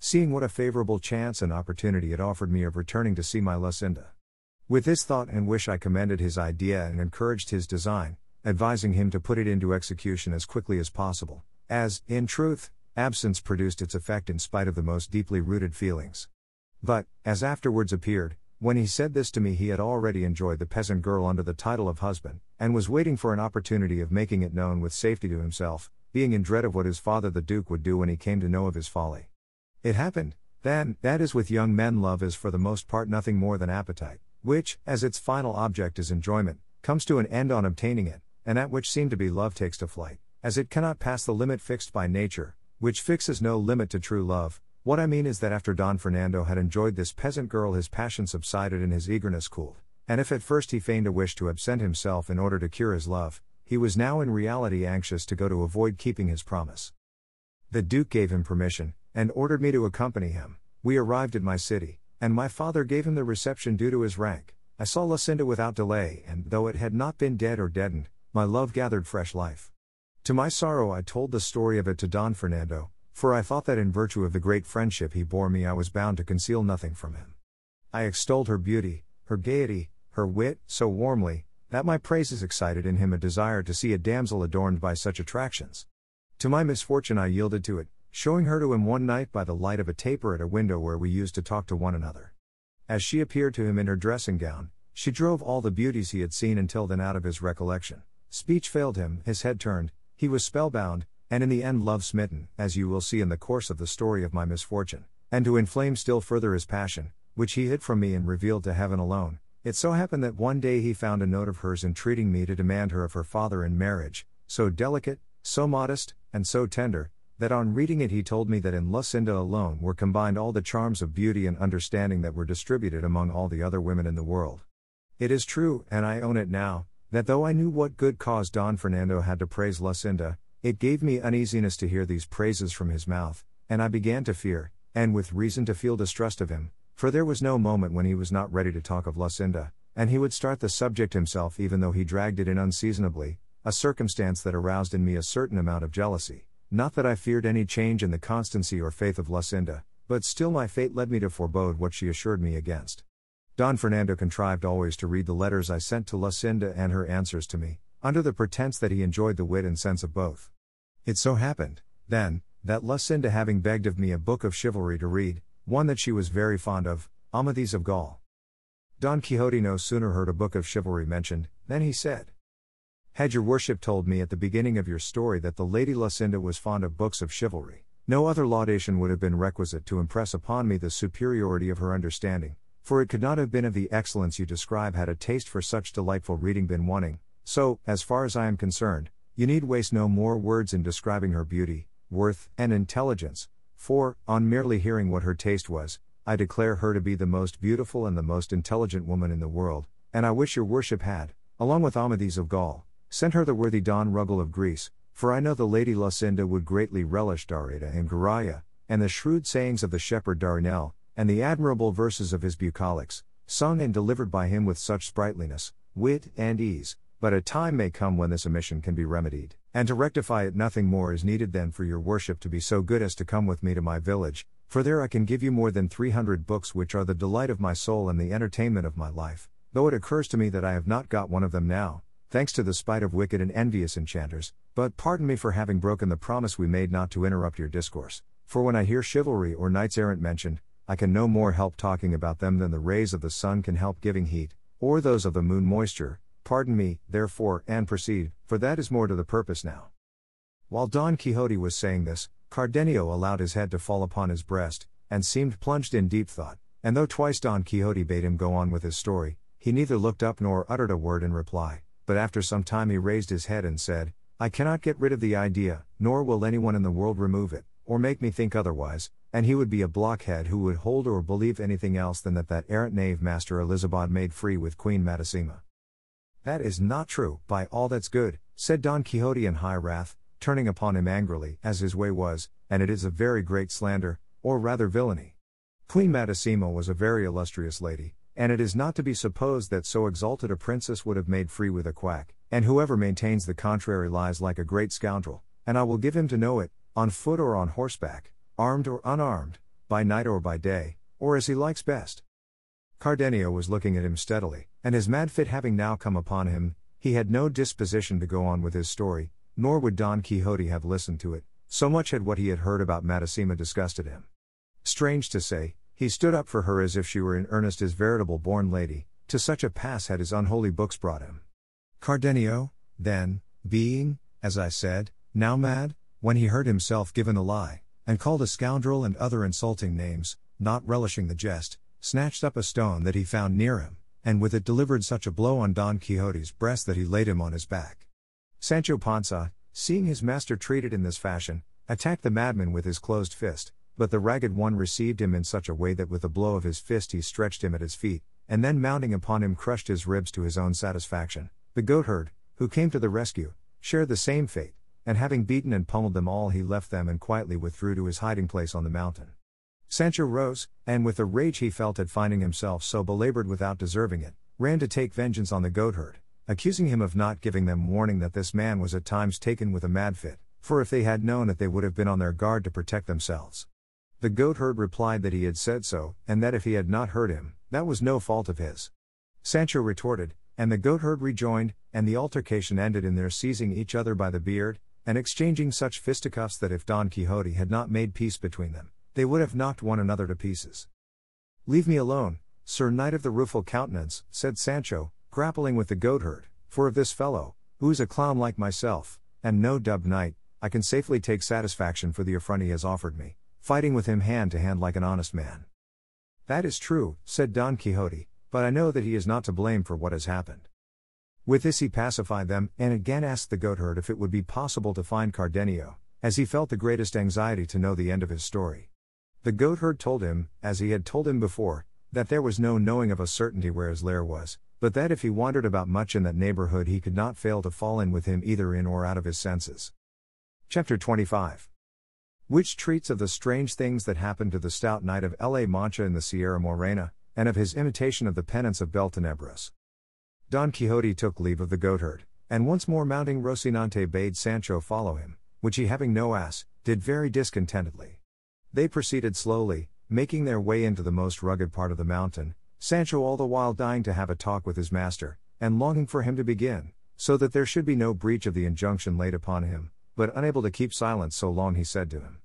[SPEAKER 1] seeing what a favorable chance and opportunity it offered me of returning to see my Lucinda. With this thought and wish I commended his idea and encouraged his design, advising him to put it into execution as quickly as possible, as, in truth, absence produced its effect in spite of the most deeply rooted feelings. But, as afterwards appeared, when he said this to me he had already enjoyed the peasant girl under the title of husband, and was waiting for an opportunity of making it known with safety to himself, being in dread of what his father the Duke would do when he came to know of his folly. It happened, then, that as with young men love is for the most part nothing more than appetite, which, as its final object is enjoyment, comes to an end on obtaining it, and that which seemed to be love takes to flight, as it cannot pass the limit fixed by nature, which fixes no limit to true love. What I mean is that after Don Fernando had enjoyed this peasant girl his passion subsided and his eagerness cooled, and if at first he feigned a wish to absent himself in order to cure his love, he was now in reality anxious to go to avoid keeping his promise. The Duke gave him permission, and ordered me to accompany him. We arrived at my city, and my father gave him the reception due to his rank. I saw Lucinda without delay, and though it had not been dead or deadened, my love gathered fresh life. To my sorrow I told the story of it to Don Fernando, for I thought that in virtue of the great friendship he bore me I was bound to conceal nothing from him. I extolled her beauty, her gaiety, her wit, so warmly, that my praises excited in him a desire to see a damsel adorned by such attractions. To my misfortune I yielded to it, showing her to him one night by the light of a taper at a window where we used to talk to one another. As she appeared to him in her dressing gown, she drove all the beauties he had seen until then out of his recollection. Speech failed him, his head turned, he was spellbound, and in the end love smitten, as you will see in the course of the story of my misfortune. And to inflame still further his passion, which he hid from me and revealed to heaven alone, it so happened that one day he found a note of hers entreating me to demand her of her father in marriage, so delicate, so modest, and so tender, that on reading it he told me that in Lucinda alone were combined all the charms of beauty and understanding that were distributed among all the other women in the world. It is true, and I own it now, that though I knew what good cause Don Fernando had to praise Lucinda, it gave me uneasiness to hear these praises from his mouth, and I began to fear, and with reason to feel distrust of him, for there was no moment when he was not ready to talk of Lucinda, and he would start the subject himself even though he dragged it in unseasonably, a circumstance that aroused in me a certain amount of jealousy. Not that I feared any change in the constancy or faith of Lucinda, but still my fate led me to forebode what she assured me against. Don Fernando contrived always to read the letters I sent to Lucinda and her answers to me, under the pretense that he enjoyed the wit and sense of both. It so happened, then, that Lucinda having begged of me a book of chivalry to read, one that she was very fond of, Amadis of Gaul. Don Quixote no sooner heard a book of chivalry mentioned, than he said, "Had your worship told me at the beginning of your story that the Lady Lucinda was fond of books of chivalry, no other laudation would have been requisite to impress upon me the superiority of her understanding, for it could not have been of the excellence you describe had a taste for such delightful reading been wanting, so, as far as I am concerned, you need waste no more words in describing her beauty, worth, and intelligence, for, on merely hearing what her taste was, I declare her to be the most beautiful and the most intelligent woman in the world, and I wish your worship had, along with Amadis of Gaul, sent her the worthy Don Ruggles of Greece, for I know the Lady Lucinda would greatly relish Darida and Guraya, and the shrewd sayings of the shepherd Darinel, and the admirable verses of his bucolics, sung and delivered by him with such sprightliness, wit, and ease. But a time may come when this omission can be remedied, and to rectify it nothing more is needed than for your worship to be so good as to come with me to my village, for there I can give you more than 300 books which are the delight of my soul and the entertainment of my life, though it occurs to me that I have not got one of them now, thanks to the spite of wicked and envious enchanters, but pardon me for having broken the promise we made not to interrupt your discourse, for when I hear chivalry or knights errant mentioned, I can no more help talking about them than the rays of the sun can help giving heat, or those of the moon moisture. Pardon me, therefore, and proceed, for that is more to the purpose now." While Don Quixote was saying this, Cardenio allowed his head to fall upon his breast, and seemed plunged in deep thought, and though twice Don Quixote bade him go on with his story, he neither looked up nor uttered a word in reply, but after some time he raised his head and said, "I cannot get rid of the idea, nor will anyone in the world remove it, or make me think otherwise, and he would be a blockhead who would hold or believe anything else than that errant knave Master Elizabad made free with Queen Madasima." "That is not true, by all that's good," said Don Quixote in high wrath, turning upon him angrily, as his way was, "and it is a very great slander, or rather villainy. Queen Madasima was a very illustrious lady, and it is not to be supposed that so exalted a princess would have made free with a quack, and whoever maintains the contrary lies like a great scoundrel, and I will give him to know it, on foot or on horseback, armed or unarmed, by night or by day, or as he likes best. Cardenio was looking at him steadily, and his mad fit having now come upon him, he had no disposition to go on with his story, nor would Don Quixote have listened to it, so much had what he had heard about Madasima disgusted him. Strange to say, he stood up for her as if she were in earnest his veritable born lady, to such a pass had his unholy books brought him. Cardenio, then, being, as I said, now mad, when he heard himself given a lie, and called a scoundrel and other insulting names, not relishing the jest, snatched up a stone that he found near him, and with it delivered such a blow on Don Quixote's breast that he laid him on his back. Sancho Panza, seeing his master treated in this fashion, attacked the madman with his closed fist, but the ragged one received him in such a way that with a blow of his fist he stretched him at his feet, and then mounting upon him crushed his ribs to his own satisfaction. The goatherd, who came to the rescue, shared the same fate, and having beaten and pummeled them all he left them and quietly withdrew to his hiding place on the mountain. Sancho rose, and with the rage he felt at finding himself so belabored without deserving it, ran to take vengeance on the goatherd, accusing him of not giving them warning that this man was at times taken with a mad fit, for if they had known it they would have been on their guard to protect themselves. The goatherd replied that he had said so, and that if he had not heard him, that was no fault of his. Sancho retorted, and the goatherd rejoined, and the altercation ended in their seizing each other by the beard, and exchanging such fisticuffs that if Don Quixote had not made peace between them, they would have knocked one another to pieces. "Leave me alone, Sir Knight of the Rueful Countenance," said Sancho, grappling with the goatherd, "for of this fellow, who is a clown like myself, and no dubbed knight, I can safely take satisfaction for the affront he has offered me, fighting with him hand to hand like an honest man." "That is true," said Don Quixote, "but I know that he is not to blame for what has happened." With this he pacified them, and again asked the goatherd if it would be possible to find Cardenio, as he felt the greatest anxiety to know the end of his story. The goatherd told him, as he had told him before, that there was no knowing of a certainty where his lair was, but that if he wandered about much in that neighborhood he could not fail to fall in with him either in or out of his senses. Chapter 25. Which treats of the strange things that happened to the stout knight of La Mancha in the Sierra Morena, and of his imitation of the penance of Beltenebros. Don Quixote took leave of the goatherd, and once more mounting Rocinante bade Sancho follow him, which he having no ass, did very discontentedly. They proceeded slowly, making their way into the most rugged part of the mountain, Sancho all the while dying to have a talk with his master, and longing for him to begin, so that there should be no breach of the injunction laid upon him, but unable to keep silence so long he said to him,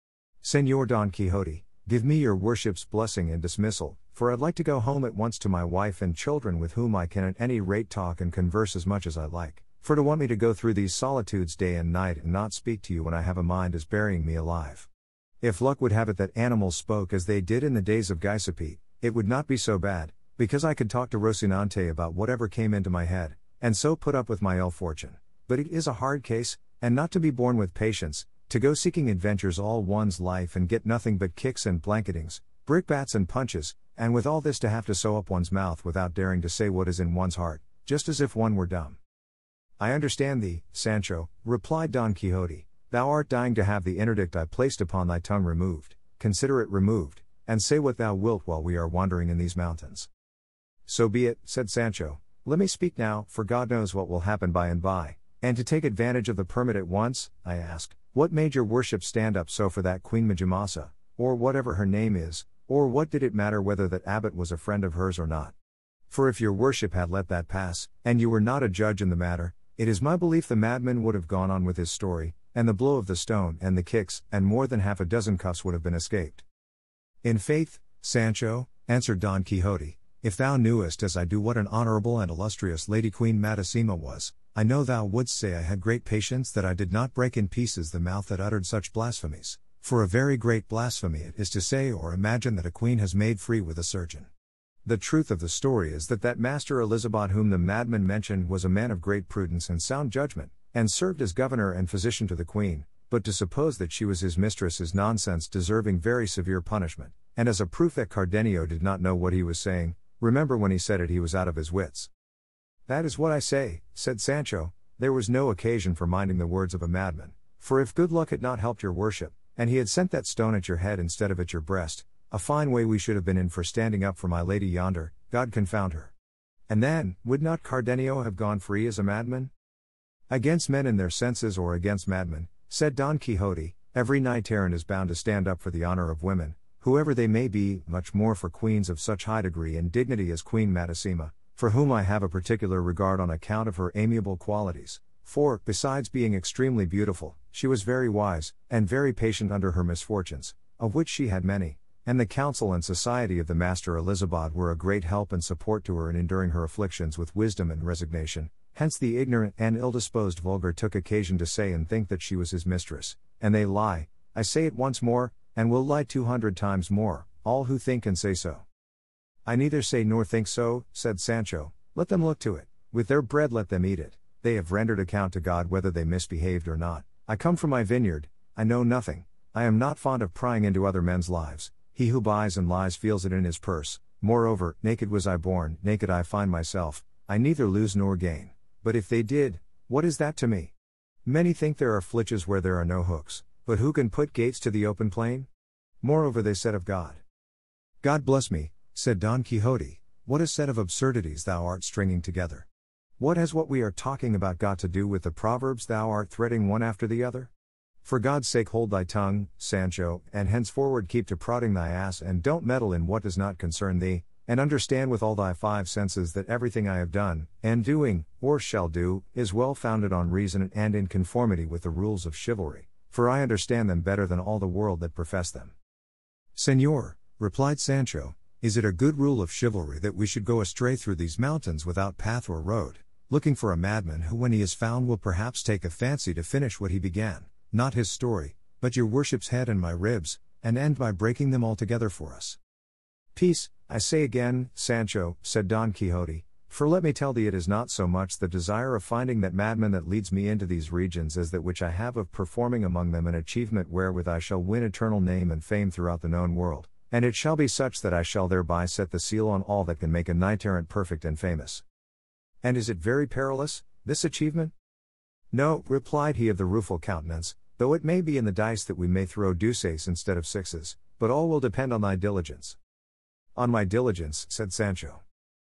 [SPEAKER 1] "Señor Don Quixote, give me your worship's blessing and dismissal, for I'd like to go home at once to my wife and children with whom I can at any rate talk and converse as much as I like, for to want me to go through these solitudes day and night and not speak to you when I have a mind is burying me alive. If luck would have it that animals spoke as they did in the days of Giuseppe, it would not be so bad, because I could talk to Rocinante about whatever came into my head, and so put up with my ill fortune. But it is a hard case, and not to be borne with patience, to go seeking adventures all one's life and get nothing but kicks and blanketings, brickbats and punches, and with all this to have to sew up one's mouth without daring to say what is in one's heart, just as if one were dumb." "I understand thee, Sancho," replied Don Quixote, "thou art dying to have the interdict I placed upon thy tongue removed, consider it removed, and say what thou wilt while we are wandering in these mountains." "So be it," said Sancho, "let me speak now, for God knows what will happen by and by, and to take advantage of the permit at once, I ask, what made your worship stand up so for that Queen Majamasa, or whatever her name is, or what did it matter whether that abbot was a friend of hers or not? For if your worship had let that pass, and you were not a judge in the matter, it is my belief the madman would have gone on with his story, and the blow of the stone and the kicks and more than half a dozen cuffs would have been escaped." "In faith, Sancho," answered Don Quixote, "if thou knewest as I do what an honorable and illustrious lady Queen Madasima was, I know thou wouldst say I had great patience that I did not break in pieces the mouth that uttered such blasphemies, for a very great blasphemy it is to say or imagine that a queen has made free with a surgeon. The truth of the story is that Master Elizabeth whom the madman mentioned was a man of great prudence and sound judgment, and served as governor and physician to the queen, but to suppose that she was his mistress is nonsense deserving very severe punishment, and as a proof that Cardenio did not know what he was saying, remember when he said it he was out of his wits." "That is what I say," said Sancho, "there was no occasion for minding the words of a madman, for if good luck had not helped your worship, and he had sent that stone at your head instead of at your breast, a fine way we should have been in for standing up for my lady yonder, God confound her. And then, would not Cardenio have gone free as a madman?" "Against men in their senses or against madmen," said Don Quixote, "every knight errant is bound to stand up for the honor of women, whoever they may be, much more for queens of such high degree and dignity as Queen Madasima, for whom I have a particular regard on account of her amiable qualities. For, besides being extremely beautiful, she was very wise, and very patient under her misfortunes, of which she had many, and the counsel and society of the Master Elizabeth were a great help and support to her in enduring her afflictions with wisdom and resignation. Hence the ignorant and ill-disposed vulgar took occasion to say and think that she was his mistress, and they lie, I say it once more, and will lie 200 times more, all who think and say so. I neither say nor think so, said Sancho, let them look to it, with their bread let them eat it, they have rendered account to God whether they misbehaved or not. I come from my vineyard, I know nothing, I am not fond of prying into other men's lives, he who buys and lies feels it in his purse, moreover, naked was I born, naked I find myself, I neither lose nor gain, but if they did, what is that to me? Many think there are flitches where there are no hooks, but who can put gates to the open plain? Moreover they said of God. God bless me, said Don Quixote, what a set of absurdities thou art stringing together. What has what we are talking about got to do with the proverbs thou art threading one after the other? For God's sake hold thy tongue, Sancho, and henceforward keep to prodding thy ass and don't meddle in what does not concern thee, and understand with all thy 5 senses that everything I have done, and doing, or shall do, is well founded on reason and in conformity with the rules of chivalry, for I understand them better than all the world that profess them. Señor, replied Sancho, is it a good rule of chivalry that we should go astray through these mountains without path or road, looking for a madman who when he is found will perhaps take a fancy to finish what he began, not his story, but your worship's head and my ribs, and end by breaking them altogether for us? Peace, I say again, Sancho, said Don Quixote, for let me tell thee it is not so much the desire of finding that madman that leads me into these regions as that which I have of performing among them an achievement wherewith I shall win eternal name and fame throughout the known world, and it shall be such that I shall thereby set the seal on all that can make a knight-errant perfect and famous. And is it very perilous, this achievement? No, replied he of the rueful countenance, though it may be in the dice that we may throw deuces instead of sixes, but all will depend on thy diligence. On my diligence, said Sancho.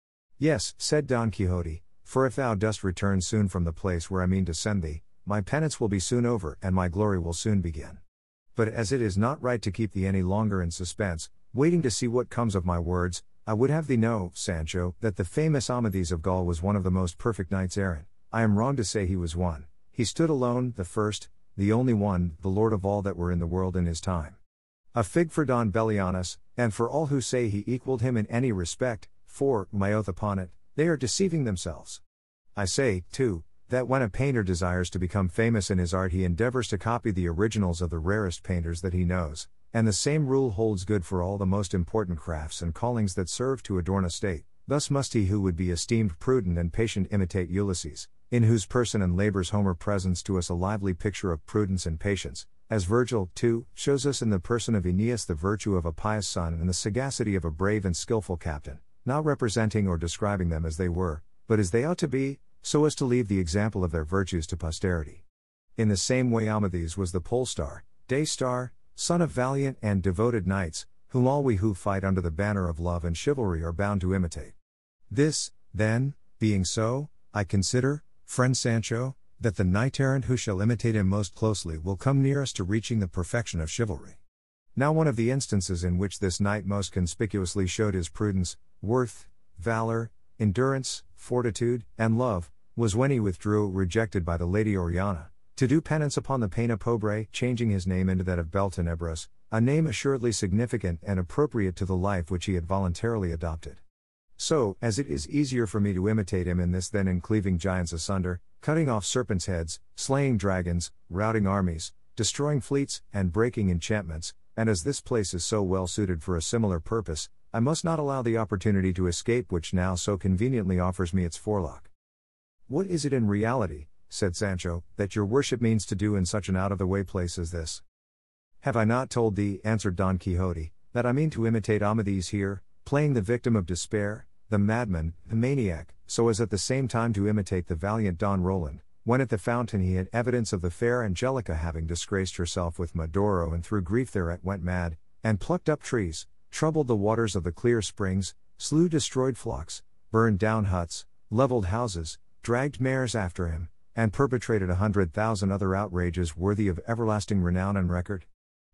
[SPEAKER 1] Yes, said Don Quixote, for if thou dost return soon from the place where I mean to send thee, my penance will be soon over and my glory will soon begin. But as it is not right to keep thee any longer in suspense, waiting to see what comes of my words, I would have thee know, Sancho, that the famous Amadis of Gaul was one of the most perfect knights errant. I am wrong to say he was one. He stood alone, the first, the only one, the lord of all that were in the world in his time. A fig for Don Bellianus, and for all who say he equaled him in any respect, for, my oath upon it, they are deceiving themselves. I say, too, that when a painter desires to become famous in his art he endeavors to copy the originals of the rarest painters that he knows, and the same rule holds good for all the most important crafts and callings that serve to adorn a state. Thus must he who would be esteemed prudent and patient imitate Ulysses, in whose person and labors Homer presents to us a lively picture of prudence and patience, as Virgil, too, shows us in the person of Aeneas the virtue of a pious son and the sagacity of a brave and skillful captain, not representing or describing them as they were, but as they ought to be, so as to leave the example of their virtues to posterity. In the same way Amadis was the pole star, day star, son of valiant and devoted knights, whom all we who fight under the banner of love and chivalry are bound to imitate. This, then, being so, I consider, friend Sancho, that the knight-errant who shall imitate him most closely will come nearest to reaching the perfection of chivalry. Now one of the instances in which this knight most conspicuously showed his prudence, worth, valor, endurance, fortitude, and love, was when he withdrew, rejected by the Lady Oriana, to do penance upon the Pena Pobre, changing his name into that of Beltenebros, a name assuredly significant and appropriate to the life which he had voluntarily adopted. So, as it is easier for me to imitate him in this than in cleaving giants asunder, cutting off serpents' heads, slaying dragons, routing armies, destroying fleets, and breaking enchantments, and as this place is so well suited for a similar purpose, I must not allow the opportunity to escape which now so conveniently offers me its forelock. What is it in reality, said Sancho, that your worship means to do in such an out-of-the-way place as this? Have I not told thee, answered Don Quixote, that I mean to imitate Amadis here, playing the victim of despair, the madman, the maniac, so as at the same time to imitate the valiant Don Roland, when at the fountain he had evidence of the fair Angelica having disgraced herself with Medoro and through grief thereat went mad, and plucked up trees, troubled the waters of the clear springs, slew destroyed flocks, burned down huts, leveled houses, dragged mares after him, and perpetrated 100,000 other outrages worthy of everlasting renown and record?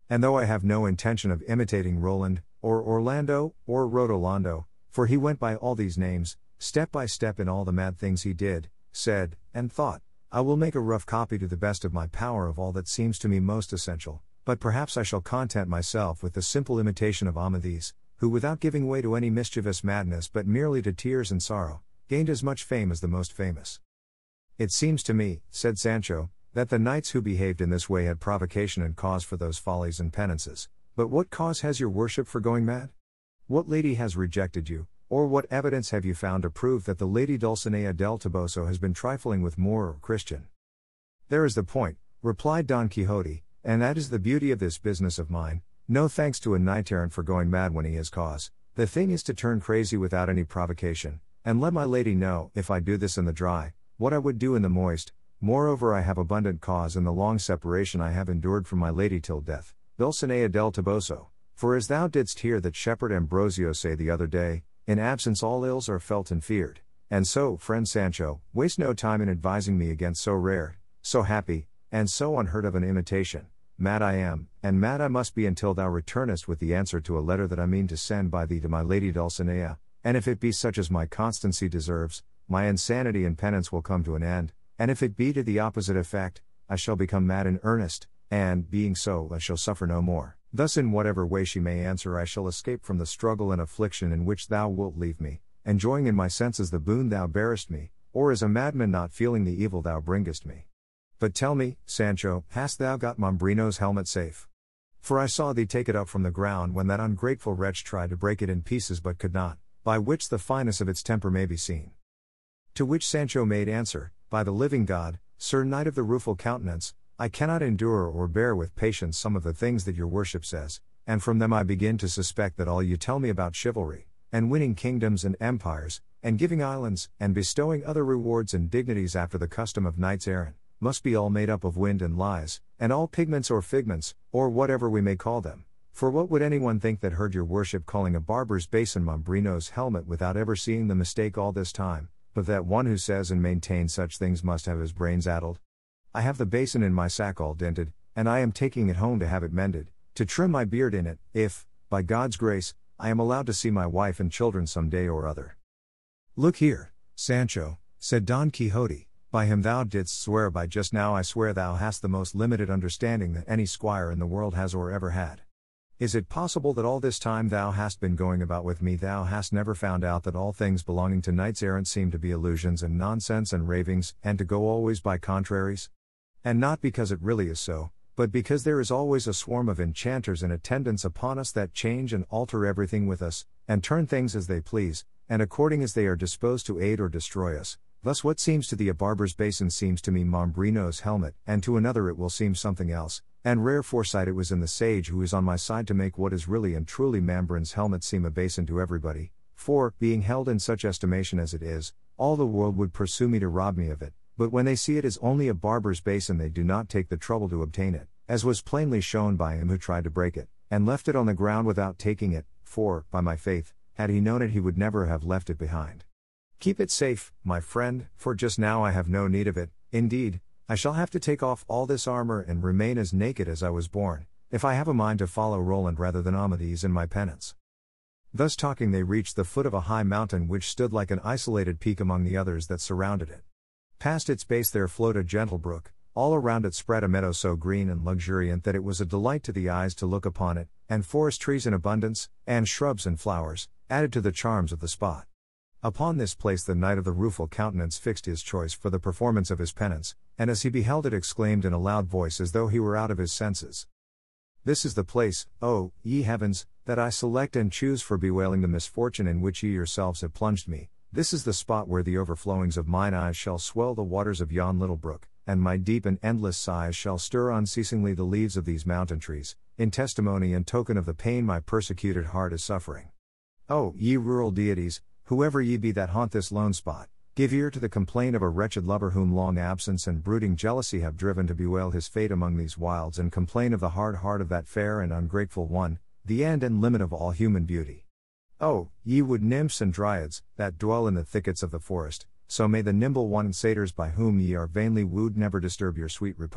[SPEAKER 1] And though I have no intention of imitating Roland, or Orlando, or Rhodolando, for he went by all these names, step by step in all the mad things he did, said, and thought, I will make a rough copy to the best of my power of all that seems to me most essential, but perhaps I shall content myself with the simple imitation of Amadis, who without giving way to any mischievous madness but merely to tears and sorrow, gained as much fame as the most famous. It seems to me, said Sancho, that the knights who behaved in this way had provocation and cause for those follies and penances, but what cause has your worship for going mad? What lady has rejected you, or what evidence have you found to prove that the Lady Dulcinea del Toboso has been trifling with Moor or Christian? There is the point, replied Don Quixote, and that is the beauty of this business of mine. No thanks to a knight-errant for going mad when he has cause. The thing is to turn crazy without any provocation, and let my lady know, if I do this in the dry, what I would do in the moist. Moreover, I have abundant cause in the long separation I have endured from my lady till death, Dulcinea del Toboso. For as thou didst hear that shepherd Ambrosio say the other day, in absence all ills are felt and feared. And so, friend Sancho, waste no time in advising me against so rare, so happy, and so unheard of an imitation. Mad I am, and mad I must be until thou returnest with the answer to a letter that I mean to send by thee to my lady Dulcinea, and if it be such as my constancy deserves, my insanity and penance will come to an end, and if it be to the opposite effect, I shall become mad in earnest, and, being so, I shall suffer no more. Thus in whatever way she may answer I shall escape from the struggle and affliction in which thou wilt leave me, enjoying in my senses the boon thou bearest me, or as a madman not feeling the evil thou bringest me. But tell me, Sancho, hast thou got Mambrino's helmet safe? For I saw thee take it up from the ground when that ungrateful wretch tried to break it in pieces but could not, by which the fineness of its temper may be seen. To which Sancho made answer, By the living God, Sir Knight of the Rueful Countenance, I cannot endure or bear with patience some of the things that your worship says, and from them I begin to suspect that all you tell me about chivalry, and winning kingdoms and empires, and giving islands, and bestowing other rewards and dignities after the custom of knights errant, must be all made up of wind and lies, and all pigments or figments, or whatever we may call them. For what would anyone think that heard your worship calling a barber's basin Mambrino's helmet without ever seeing the mistake all this time, but that one who says and maintains such things must have his brains addled? I have the basin in my sack all dented, and I am taking it home to have it mended, to trim my beard in it, if, by God's grace, I am allowed to see my wife and children some day or other. Look here, Sancho, said Don Quixote, by him thou didst swear by just now I swear thou hast the most limited understanding that any squire in the world has or ever had. Is it possible that all this time thou hast been going about with me thou hast never found out that all things belonging to knights errant seem to be illusions and nonsense and ravings, and to go always by contraries? And not because it really is so, but because there is always a swarm of enchanters in attendance upon us that change and alter everything with us, and turn things as they please, and according as they are disposed to aid or destroy us. Thus what seems to thee a barber's basin seems to me Mambrino's helmet, and to another it will seem something else, and rare foresight it was in the sage who is on my side to make what is really and truly Mambrin's helmet seem a basin to everybody, for, being held in such estimation as it is, all the world would pursue me to rob me of it, but when they see it is only a barber's basin they do not take the trouble to obtain it, as was plainly shown by him who tried to break it, and left it on the ground without taking it, for, by my faith, had he known it he would never have left it behind. Keep it safe, my friend, for just now I have no need of it. Indeed, I shall have to take off all this armor and remain as naked as I was born, if I have a mind to follow Roland rather than Amadis in my penance. Thus talking they reached the foot of a high mountain which stood like an isolated peak among the others that surrounded it. Past its base there flowed a gentle brook, all around it spread a meadow so green and luxuriant that it was a delight to the eyes to look upon it, and forest trees in abundance, and shrubs and flowers, added to the charms of the spot. Upon this place the Knight of the Rueful Countenance fixed his choice for the performance of his penance, and as he beheld it exclaimed in a loud voice as though he were out of his senses. This is the place, O, ye heavens, that I select and choose for bewailing the misfortune in which ye yourselves have plunged me. This is the spot where the overflowings of mine eyes shall swell the waters of yon little brook, and my deep and endless sighs shall stir unceasingly the leaves of these mountain trees, in testimony and token of the pain my persecuted heart is suffering. O, ye rural deities, whoever ye be that haunt this lone spot, give ear to the complaint of a wretched lover whom long absence and brooding jealousy have driven to bewail his fate among these wilds, and complain of the hard heart of that fair and ungrateful one, the end and limit of all human beauty. O, ye wood nymphs and dryads, that dwell in the thickets of the forest, so may the nimble one and satyrs by whom ye are vainly wooed never disturb your sweet repose,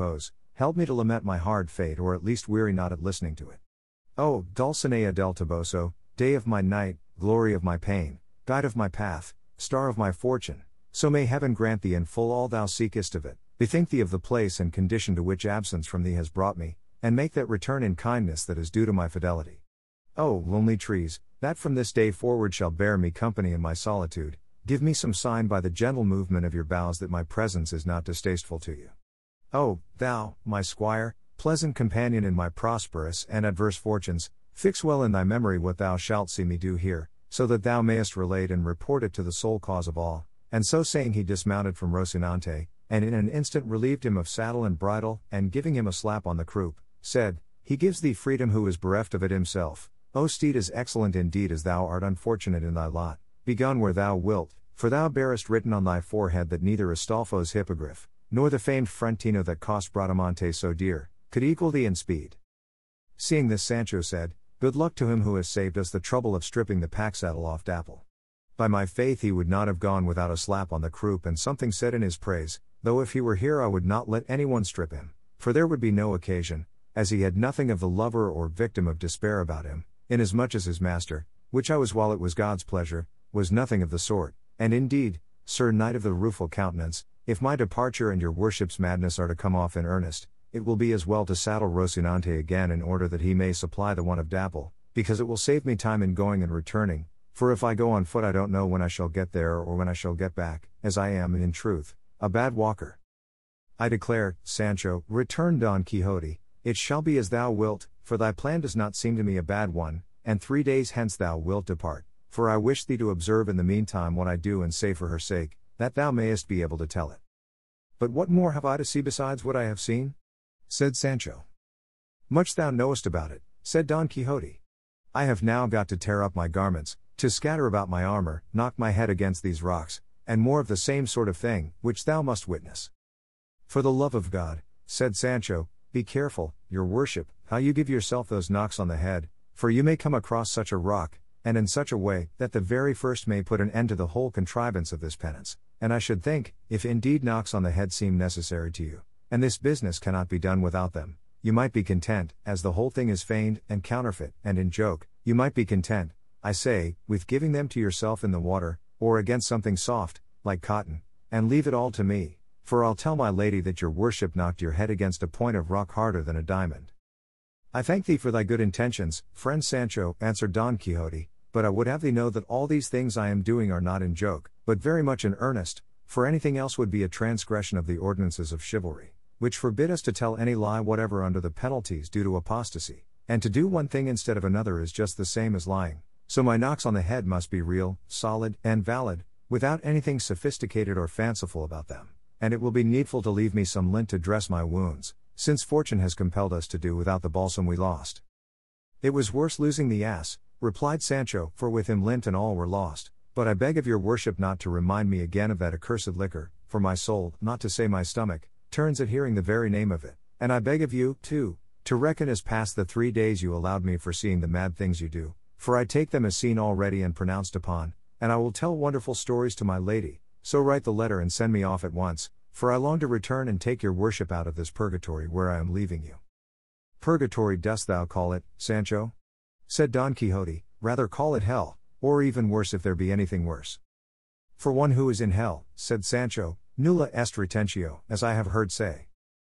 [SPEAKER 1] help me to lament my hard fate, or at least weary not at listening to it. O Dulcinea del Toboso, day of my night, glory of my pain, guide of my path, star of my fortune, so may heaven grant thee in full all thou seekest of it. Bethink thee of the place and condition to which absence from thee has brought me, and make that return in kindness that is due to my fidelity. O lonely trees, that from this day forward shall bear me company in my solitude, give me some sign by the gentle movement of your boughs that my presence is not distasteful to you. O thou, my squire, pleasant companion in my prosperous and adverse fortunes, fix well in thy memory what thou shalt see me do here, so that thou mayest relate and report it to the sole cause of all. And so saying, he dismounted from Rocinante, and in an instant relieved him of saddle and bridle, and giving him a slap on the croup, said, He gives thee freedom who is bereft of it himself. O steed, as excellent indeed as thou art unfortunate in thy lot, begone where thou wilt, for thou bearest written on thy forehead that neither Astolfo's hippogriff, nor the famed Frontino that cost Bradamante so dear, could equal thee in speed. Seeing this, Sancho said, Good luck to him who has saved us the trouble of stripping the pack saddle off Dapple. By my faith, he would not have gone without a slap on the croup and something said in his praise, though if he were here I would not let anyone strip him, for there would be no occasion, as he had nothing of the lover or victim of despair about him, inasmuch as his master, which I was while it was God's pleasure, was nothing of the sort. And indeed, Sir Knight of the Rueful Countenance, if my departure and your worship's madness are to come off in earnest, it will be as well to saddle Rocinante again in order that he may supply the one of Dapple, because it will save me time in going and returning, for if I go on foot I don't know when I shall get there or when I shall get back, as I am, in truth, a bad walker. I declare, Sancho, returned Don Quixote, it shall be as thou wilt, for thy plan does not seem to me a bad one, and 3 days hence thou wilt depart, for I wish thee to observe in the meantime what I do and say for her sake, that thou mayest be able to tell it. But what more have I to see besides what I have seen? Said Sancho. Much thou knowest about it, said Don Quixote. I have now got to tear up my garments, to scatter about my armor, knock my head against these rocks, and more of the same sort of thing, which thou must witness. For the love of God, said Sancho, be careful, your worship, how you give yourself those knocks on the head, for you may come across such a rock, and in such a way, that the very first may put an end to the whole contrivance of this penance, and I should think, if indeed knocks on the head seem necessary to you, and this business cannot be done without them, you might be content, as the whole thing is feigned, and counterfeit, and in joke, you might be content, I say, with giving them to yourself in the water, or against something soft, like cotton, and leave it all to me, for I'll tell my lady that your worship knocked your head against a point of rock harder than a diamond. I thank thee for thy good intentions, friend Sancho, answered Don Quixote, but I would have thee know that all these things I am doing are not in joke, but very much in earnest, for anything else would be a transgression of the ordinances of chivalry, which forbid us to tell any lie whatever under the penalties due to apostasy, and to do one thing instead of another is just the same as lying, so my knocks on the head must be real, solid, and valid, without anything sophisticated or fanciful about them, and it will be needful to leave me some lint to dress my wounds, since fortune has compelled us to do without the balsam we lost. It was worse losing the ass, replied Sancho, for with him lint and all were lost, but I beg of your worship not to remind me again of that accursed liquor, for my soul, not to say my stomach, turns at hearing the very name of it, and I beg of you, too, to reckon as past the 3 days you allowed me for seeing the mad things you do, for I take them as seen already and pronounced upon, and I will tell wonderful stories to my lady, so write the letter and send me off at once, for I long to return and take your worship out of this purgatory where I am leaving you. Purgatory dost thou call it, Sancho? Said Don Quixote, rather call it hell, or even worse if there be anything worse. For one who is in hell, said Sancho, nulla est retentio, as I have heard say.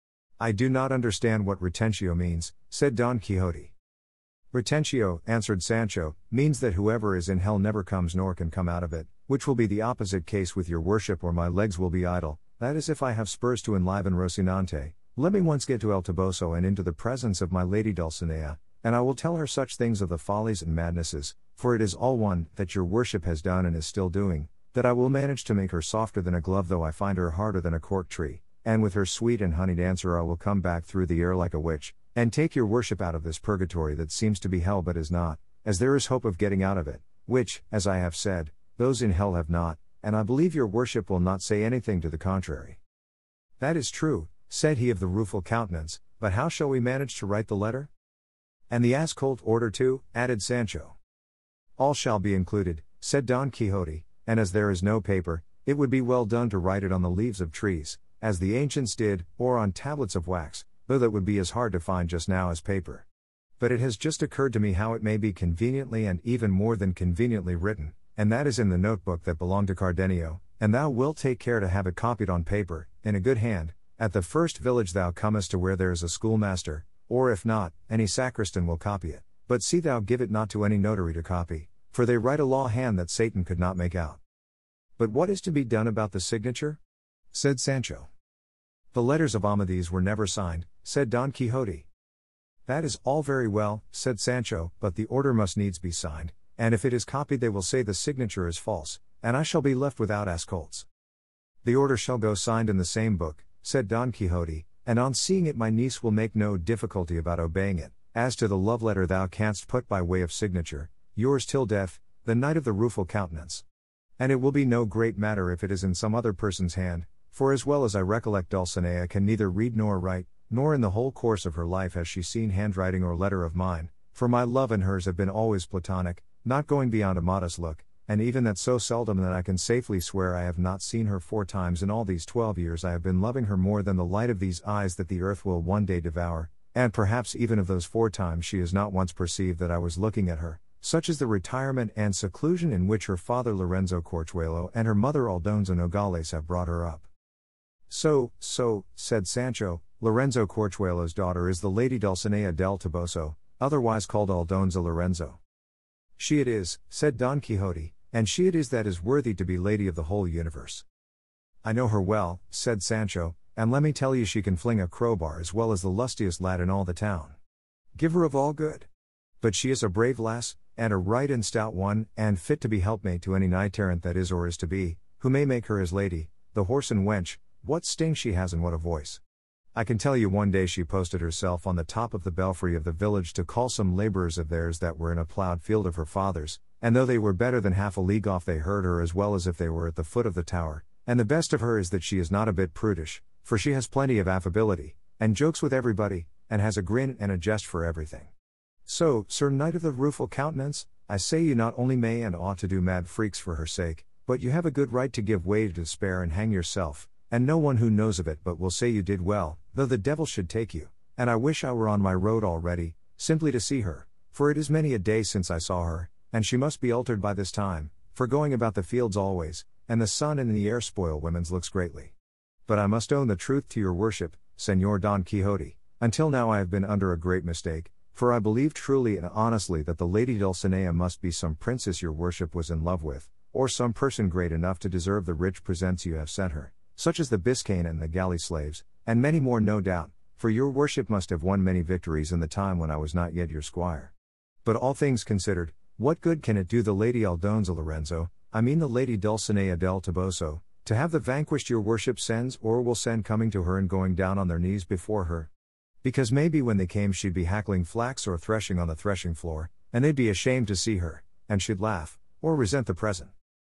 [SPEAKER 1] I do not understand what retentio means, said Don Quixote. Retentio, answered Sancho, means that whoever is in hell never comes nor can come out of it, which will be the opposite case with your worship, or my legs will be idle, that is if I have spurs to enliven Rocinante. Let me once get to El Toboso and into the presence of my lady Dulcinea, and I will tell her such things of the follies and madnesses, for it is all one, that your worship has done and is still doing, that I will manage to make her softer than a glove though I find her harder than a cork tree, and with her sweet and honeyed answer I will come back through the air like a witch, and take your worship out of this purgatory that seems to be hell but is not, as there is hope of getting out of it, which, as I have said, those in hell have not, and I believe your worship will not say anything to the contrary. That is true, said he of the rueful countenance, but how shall we manage to write the letter? And the ass-colt order too, added Sancho. All shall be included, said Don Quixote, and as there is no paper, it would be well done to write it on the leaves of trees, as the ancients did, or on tablets of wax, though that would be as hard to find just now as paper. But it has just occurred to me how it may be conveniently and even more than conveniently written, and that is in the notebook that belonged to Cardenio, and thou wilt take care to have it copied on paper, in a good hand, at the first village thou comest to where there is a schoolmaster, or if not, any sacristan will copy it, but see thou give it not to any notary to copy, for they write a law hand that Satan could not make out. But what is to be done about the signature? Said Sancho. The letters of Amadis were never signed, said Don Quixote. That is all very well, said Sancho, but the order must needs be signed, and if it is copied they will say the signature is false, and I shall be left without ascolts. The order shall go signed in the same book, said Don Quixote, and on seeing it my niece will make no difficulty about obeying it. As to the love letter thou canst put by way of signature, yours till death, the Knight of the Rueful Countenance. And it will be no great matter if it is in some other person's hand, for as well as I recollect Dulcinea can neither read nor write, nor in the whole course of her life has she seen handwriting or letter of mine, for my love and hers have been always platonic, not going beyond a modest look, and even that so seldom that I can safely swear I have not seen her 4 times in all these 12 years I have been loving her more than the light of these eyes that the earth will one day devour, and perhaps even of those 4 times she has not once perceived that I was looking at her, such is the retirement and seclusion in which her father Lorenzo Corchuelo and her mother Aldonza Nogales have brought her up. So, said Sancho, Lorenzo Corchuelo's daughter is the Lady Dulcinea del Toboso, otherwise called Aldonza Lorenzo. She it is, said Don Quixote, and she it is that is worthy to be lady of the whole universe. I know her well, said Sancho, and let me tell you she can fling a crowbar as well as the lustiest lad in all the town. Give her of all good. But she is a brave lass, and a right and stout one, and fit to be helpmate to any knight errant that is or is to be, who may make her his lady. The horse and wench, what sting she has and what a voice. I can tell you one day she posted herself on the top of the belfry of the village to call some labourers of theirs that were in a ploughed field of her father's, and though they were better than half a league off they heard her as well as if they were at the foot of the tower, and the best of her is that she is not a bit prudish, for she has plenty of affability, and jokes with everybody, and has a grin and a jest for everything. So, Sir Knight of the Rueful Countenance, I say you not only may and ought to do mad freaks for her sake, but you have a good right to give way to despair and hang yourself, and no one who knows of it but will say you did well, though the devil should take you, and I wish I were on my road already, simply to see her, for it is many a day since I saw her, and she must be altered by this time, for going about the fields always, and the sun and the air spoil women's looks greatly. But I must own the truth to your worship, Señor Don Quixote, until now I have been under a great mistake, for I believed truly and honestly that the Lady Dulcinea must be some princess your worship was in love with, or some person great enough to deserve the rich presents you have sent her, such as the Biscayne and the galley slaves, and many more no doubt, for your worship must have won many victories in the time when I was not yet your squire. But all things considered, what good can it do the Lady Aldonza Lorenzo, I mean the Lady Dulcinea del Toboso, to have the vanquished your worship sends or will send coming to her and going down on their knees before her? Because maybe when they came she'd be hackling flax or threshing on the threshing floor, and they'd be ashamed to see her, and she'd laugh, or resent the present.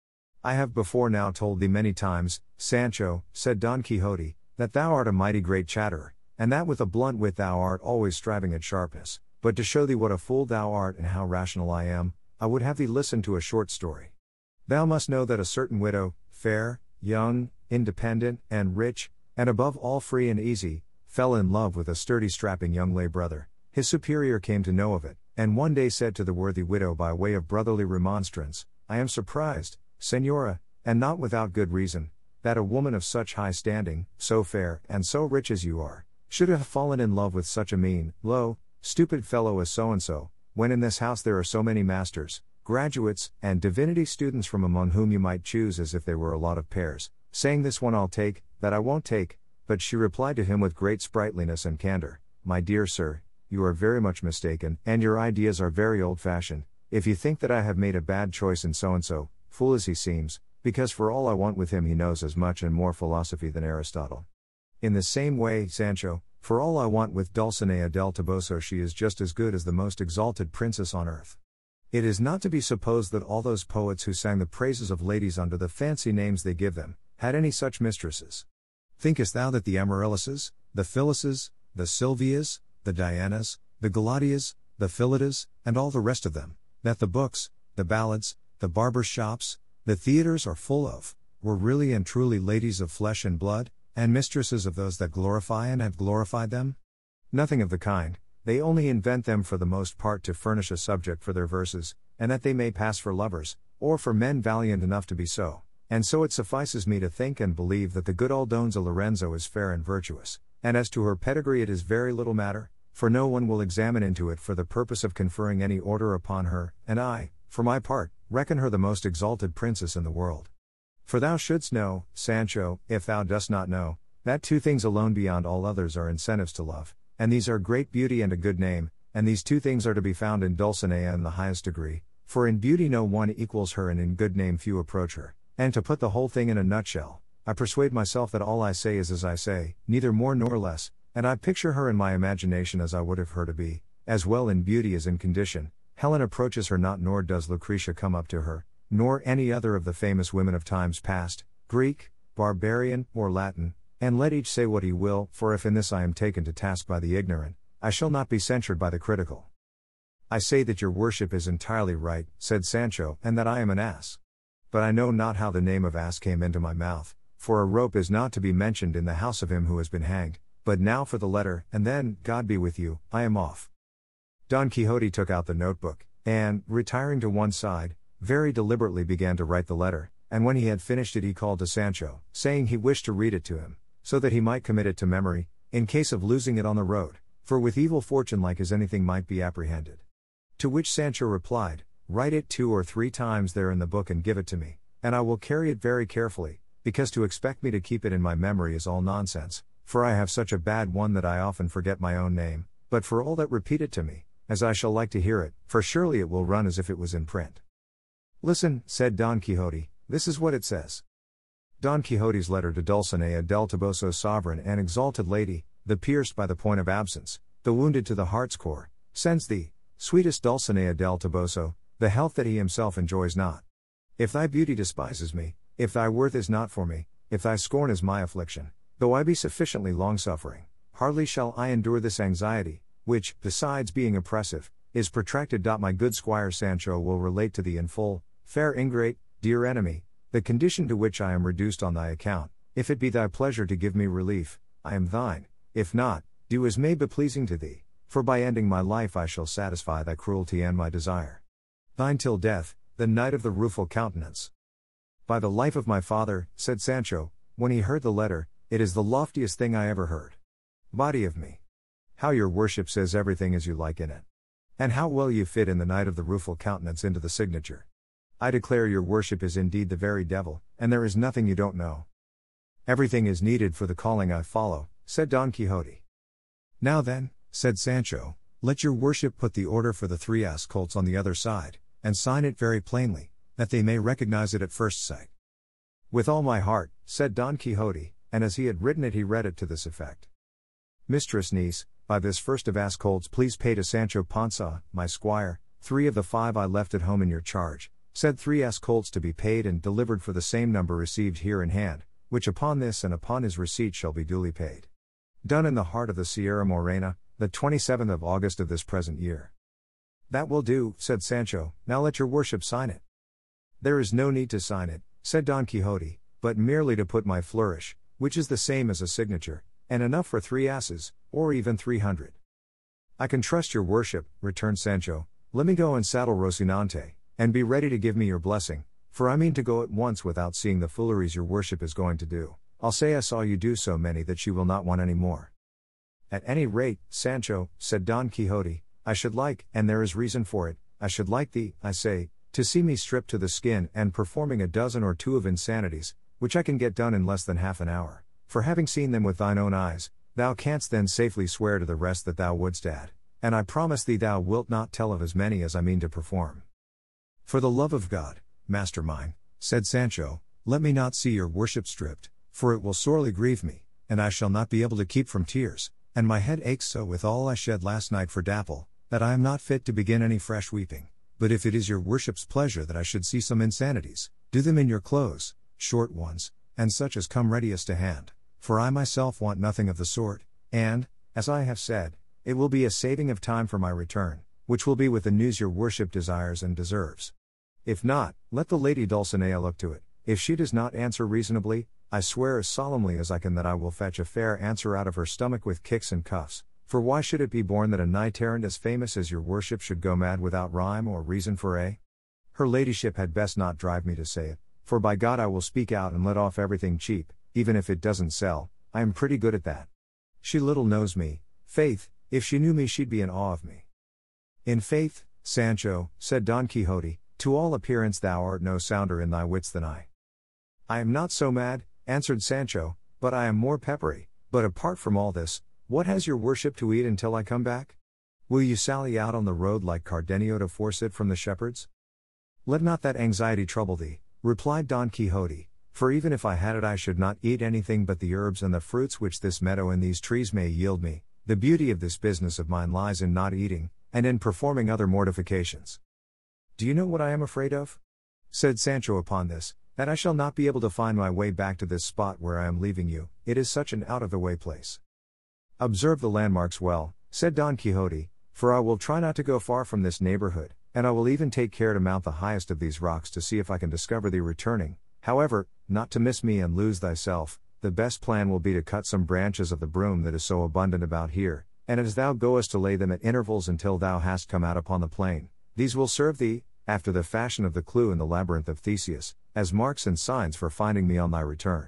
[SPEAKER 1] I have before now told thee many times, Sancho, said Don Quixote, that thou art a mighty great chatterer, and that with a blunt wit thou art always striving at sharpness, but to show thee what a fool thou art and how rational I am, I would have thee listen to a short story. Thou must know that a certain widow, fair, young, independent, and rich, and above all free and easy, fell in love with a sturdy strapping young lay brother. His superior came to know of it, and one day said to the worthy widow by way of brotherly remonstrance, I am surprised, Señora, and not without good reason, that a woman of such high standing, so fair, and so rich as you are, should have fallen in love with such a mean, low, stupid fellow as so-and-so, when in this house there are so many masters, graduates, and divinity students from among whom you might choose as if they were a lot of pears, saying this one I'll take, that I won't take. But she replied to him with great sprightliness and candor, My dear sir, you are very much mistaken, and your ideas are very old-fashioned, if you think that I have made a bad choice in so-and-so, fool as he seems, because for all I want with him he knows as much and more philosophy than Aristotle. In the same way, Sancho, for all I want with Dulcinea del Toboso she is just as good as the most exalted princess on earth. It is not to be supposed that all those poets who sang the praises of ladies under the fancy names they give them, had any such mistresses. Thinkest thou that the Amaryllises, the Phyllises, the Sylvias, the Dianas, the Galadias, the Philidas, and all the rest of them, that the books, the ballads, the barbers' shops, the theatres are full of, were really and truly ladies of flesh and blood, and mistresses of those that glorify and have glorified them? Nothing of the kind, they only invent them for the most part to furnish a subject for their verses, and that they may pass for lovers, or for men valiant enough to be so. And so it suffices me to think and believe that the good Aldonza Lorenzo is fair and virtuous, and as to her pedigree it is very little matter, for no one will examine into it for the purpose of conferring any order upon her, and I, for my part, reckon her the most exalted princess in the world. For thou shouldst know, Sancho, if thou dost not know, that two things alone beyond all others are incentives to love, and these are great beauty and a good name, and these two things are to be found in Dulcinea in the highest degree, for in beauty no one equals her and in good name few approach her, and to put the whole thing in a nutshell, I persuade myself that all I say is as I say, neither more nor less, and I picture her in my imagination as I would have her to be, as well in beauty as in condition. Helen approaches her not, nor does Lucretia come up to her, nor any other of the famous women of times past, Greek, barbarian, or Latin, and let each say what he will, for if in this I am taken to task by the ignorant, I shall not be censured by the critical. I say that your worship is entirely right, said Sancho, and that I am an ass. But I know not how the name of ass came into my mouth, for a rope is not to be mentioned in the house of him who has been hanged, but now for the letter, and then, God be with you, I am off. Don Quixote took out the notebook, and, retiring to one side, very deliberately began to write the letter, and when he had finished it he called to Sancho, saying he wished to read it to him, so that he might commit it to memory, in case of losing it on the road, for with evil fortune like as anything might be apprehended. To which Sancho replied, write it 2 or 3 times there in the book and give it to me, and I will carry it very carefully, because to expect me to keep it in my memory is all nonsense, for I have such a bad one that I often forget my own name, but for all that repeat it to me, as I shall like to hear it, for surely it will run as if it was in print. Listen, said Don Quixote, this is what it says. Don Quixote's letter to Dulcinea del Toboso, sovereign and exalted lady, the pierced by the point of absence, the wounded to the heart's core, sends thee, sweetest Dulcinea del Toboso, the health that he himself enjoys not. If thy beauty despises me, if thy worth is not for me, if thy scorn is my affliction, though I be sufficiently long-suffering, hardly shall I endure this anxiety, which, besides being oppressive, is protracted. My good squire Sancho will relate to thee in full, fair ingrate, dear enemy, the condition to which I am reduced on thy account. If it be thy pleasure to give me relief, I am thine; if not, do as may be pleasing to thee, for by ending my life I shall satisfy thy cruelty and my desire. Thine till death, the Knight of the Rueful Countenance. By the life of my father, said Sancho, when he heard the letter, it is the loftiest thing I ever heard. Body of me! How your worship says everything as you like in it. And how well you fit in the Knight of the Rueful Countenance into the signature. I declare your worship is indeed the very devil, and there is nothing you don't know. Everything is needed for the calling I follow, said Don Quixote. Now then, said Sancho, let your worship put the order for the 3 ass colts on the other side, and sign it very plainly, that they may recognize it at first sight. With all my heart, said Don Quixote, and as he had written it he read it to this effect. Mistress niece, by this first of ass colts please pay to Sancho Panza, my squire, 3 of the 5 I left at home in your charge, said 3 ass colts to be paid and delivered for the same number received here in hand, which upon this and upon his receipt shall be duly paid. Done in the heart of the Sierra Morena, the 27th of August of this present year. That will do, said Sancho, now let your worship sign it. There is no need to sign it, said Don Quixote, but merely to put my flourish, which is the same as a signature, and enough for 3 asses, or even 300. I can trust your worship, returned Sancho. Let me go and saddle Rocinante, and be ready to give me your blessing, for I mean to go at once without seeing the fooleries your worship is going to do. I'll say I saw you do so many that she will not want any more. At any rate, Sancho, said Don Quixote, I should like, and there is reason for it, I should like thee, I say, to see me stripped to the skin and performing a dozen or 2 of insanities, which I can get done in less than half an hour, for having seen them with thine own eyes, thou canst then safely swear to the rest that thou wouldst add, and I promise thee thou wilt not tell of as many as I mean to perform. For the love of God, master mine, said Sancho, let me not see your worship stripped, for it will sorely grieve me, and I shall not be able to keep from tears, and my head aches so with all I shed last night for Dapple, that I am not fit to begin any fresh weeping. But if it is your worship's pleasure that I should see some insanities, do them in your clothes, short ones, and such as come readiest to hand, for I myself want nothing of the sort, and, as I have said, it will be a saving of time for my return, which will be with the news your worship desires and deserves. If not, let the lady Dulcinea look to it. If she does not answer reasonably, I swear as solemnly as I can that I will fetch a fair answer out of her stomach with kicks and cuffs, For why should it be borne that a knight-errant as famous as your worship should go mad without rhyme or reason for a? Her ladyship had best not drive me to say it, for by God I will speak out and let off everything cheap, even if it doesn't sell. I am pretty good at that. She little knows me, faith, if she knew me she'd be in awe of me. In faith, Sancho, said Don Quixote, to all appearance thou art no sounder in thy wits than I. I am not so mad, answered Sancho, but I am more peppery. But apart from all this, what has your worship to eat until I come back? Will you sally out on the road like Cardenio to force it from the shepherds? Let not that anxiety trouble thee, replied Don Quixote, for even if I had it I should not eat anything but the herbs and the fruits which this meadow and these trees may yield me. The beauty of this business of mine lies in not eating, and in performing other mortifications. Do you know what I am afraid of? Said Sancho upon this, that I shall not be able to find my way back to this spot where I am leaving you, it is such an out-of-the-way place. Observe the landmarks well, said Don Quixote, for I will try not to go far from this neighborhood, and I will even take care to mount the highest of these rocks to see if I can discover thee returning. However, not to miss me and lose thyself, the best plan will be to cut some branches of the broom that is so abundant about here, and as thou goest to lay them at intervals until thou hast come out upon the plain, these will serve thee, after the fashion of the clue in the labyrinth of Theseus, as marks and signs for finding me on thy return.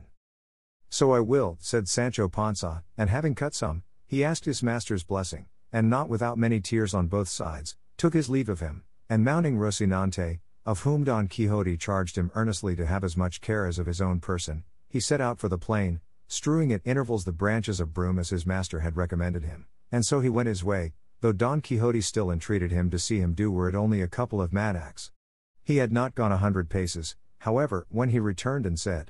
[SPEAKER 1] So I will, said Sancho Panza, and having cut some, he asked his master's blessing, and not without many tears on both sides, took his leave of him, and mounting Rocinante, of whom Don Quixote charged him earnestly to have as much care as of his own person, he set out for the plain, strewing at intervals the branches of broom as his master had recommended him, and so he went his way, though Don Quixote still entreated him to see him do were it only a couple of mattacks. He had not gone 100 paces, however, when he returned and said,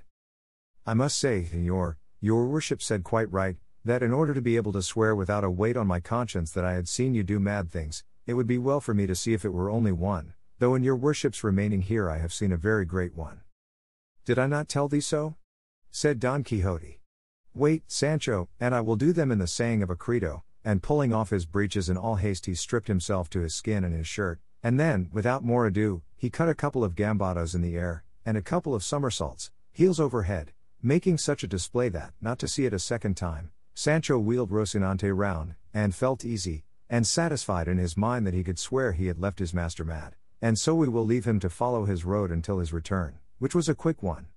[SPEAKER 1] I must say, Señor, your worship said quite right, that in order to be able to swear without a weight on my conscience that I had seen you do mad things, it would be well for me to see if it were only one, though in your worship's remaining here I have seen a very great one. Did I not tell thee so? Said Don Quixote. Wait, Sancho, and I will do them in the saying of a credo, and pulling off his breeches in all haste he stripped himself to his skin and his shirt, and then, without more ado, he cut a couple of gambados in the air, and a couple of somersaults, heels over head, making such a display that, not to see it a second time, Sancho wheeled Rocinante round, and felt easy, and satisfied in his mind that he could swear he had left his master mad, and so we will leave him to follow his road until his return, which was a quick one.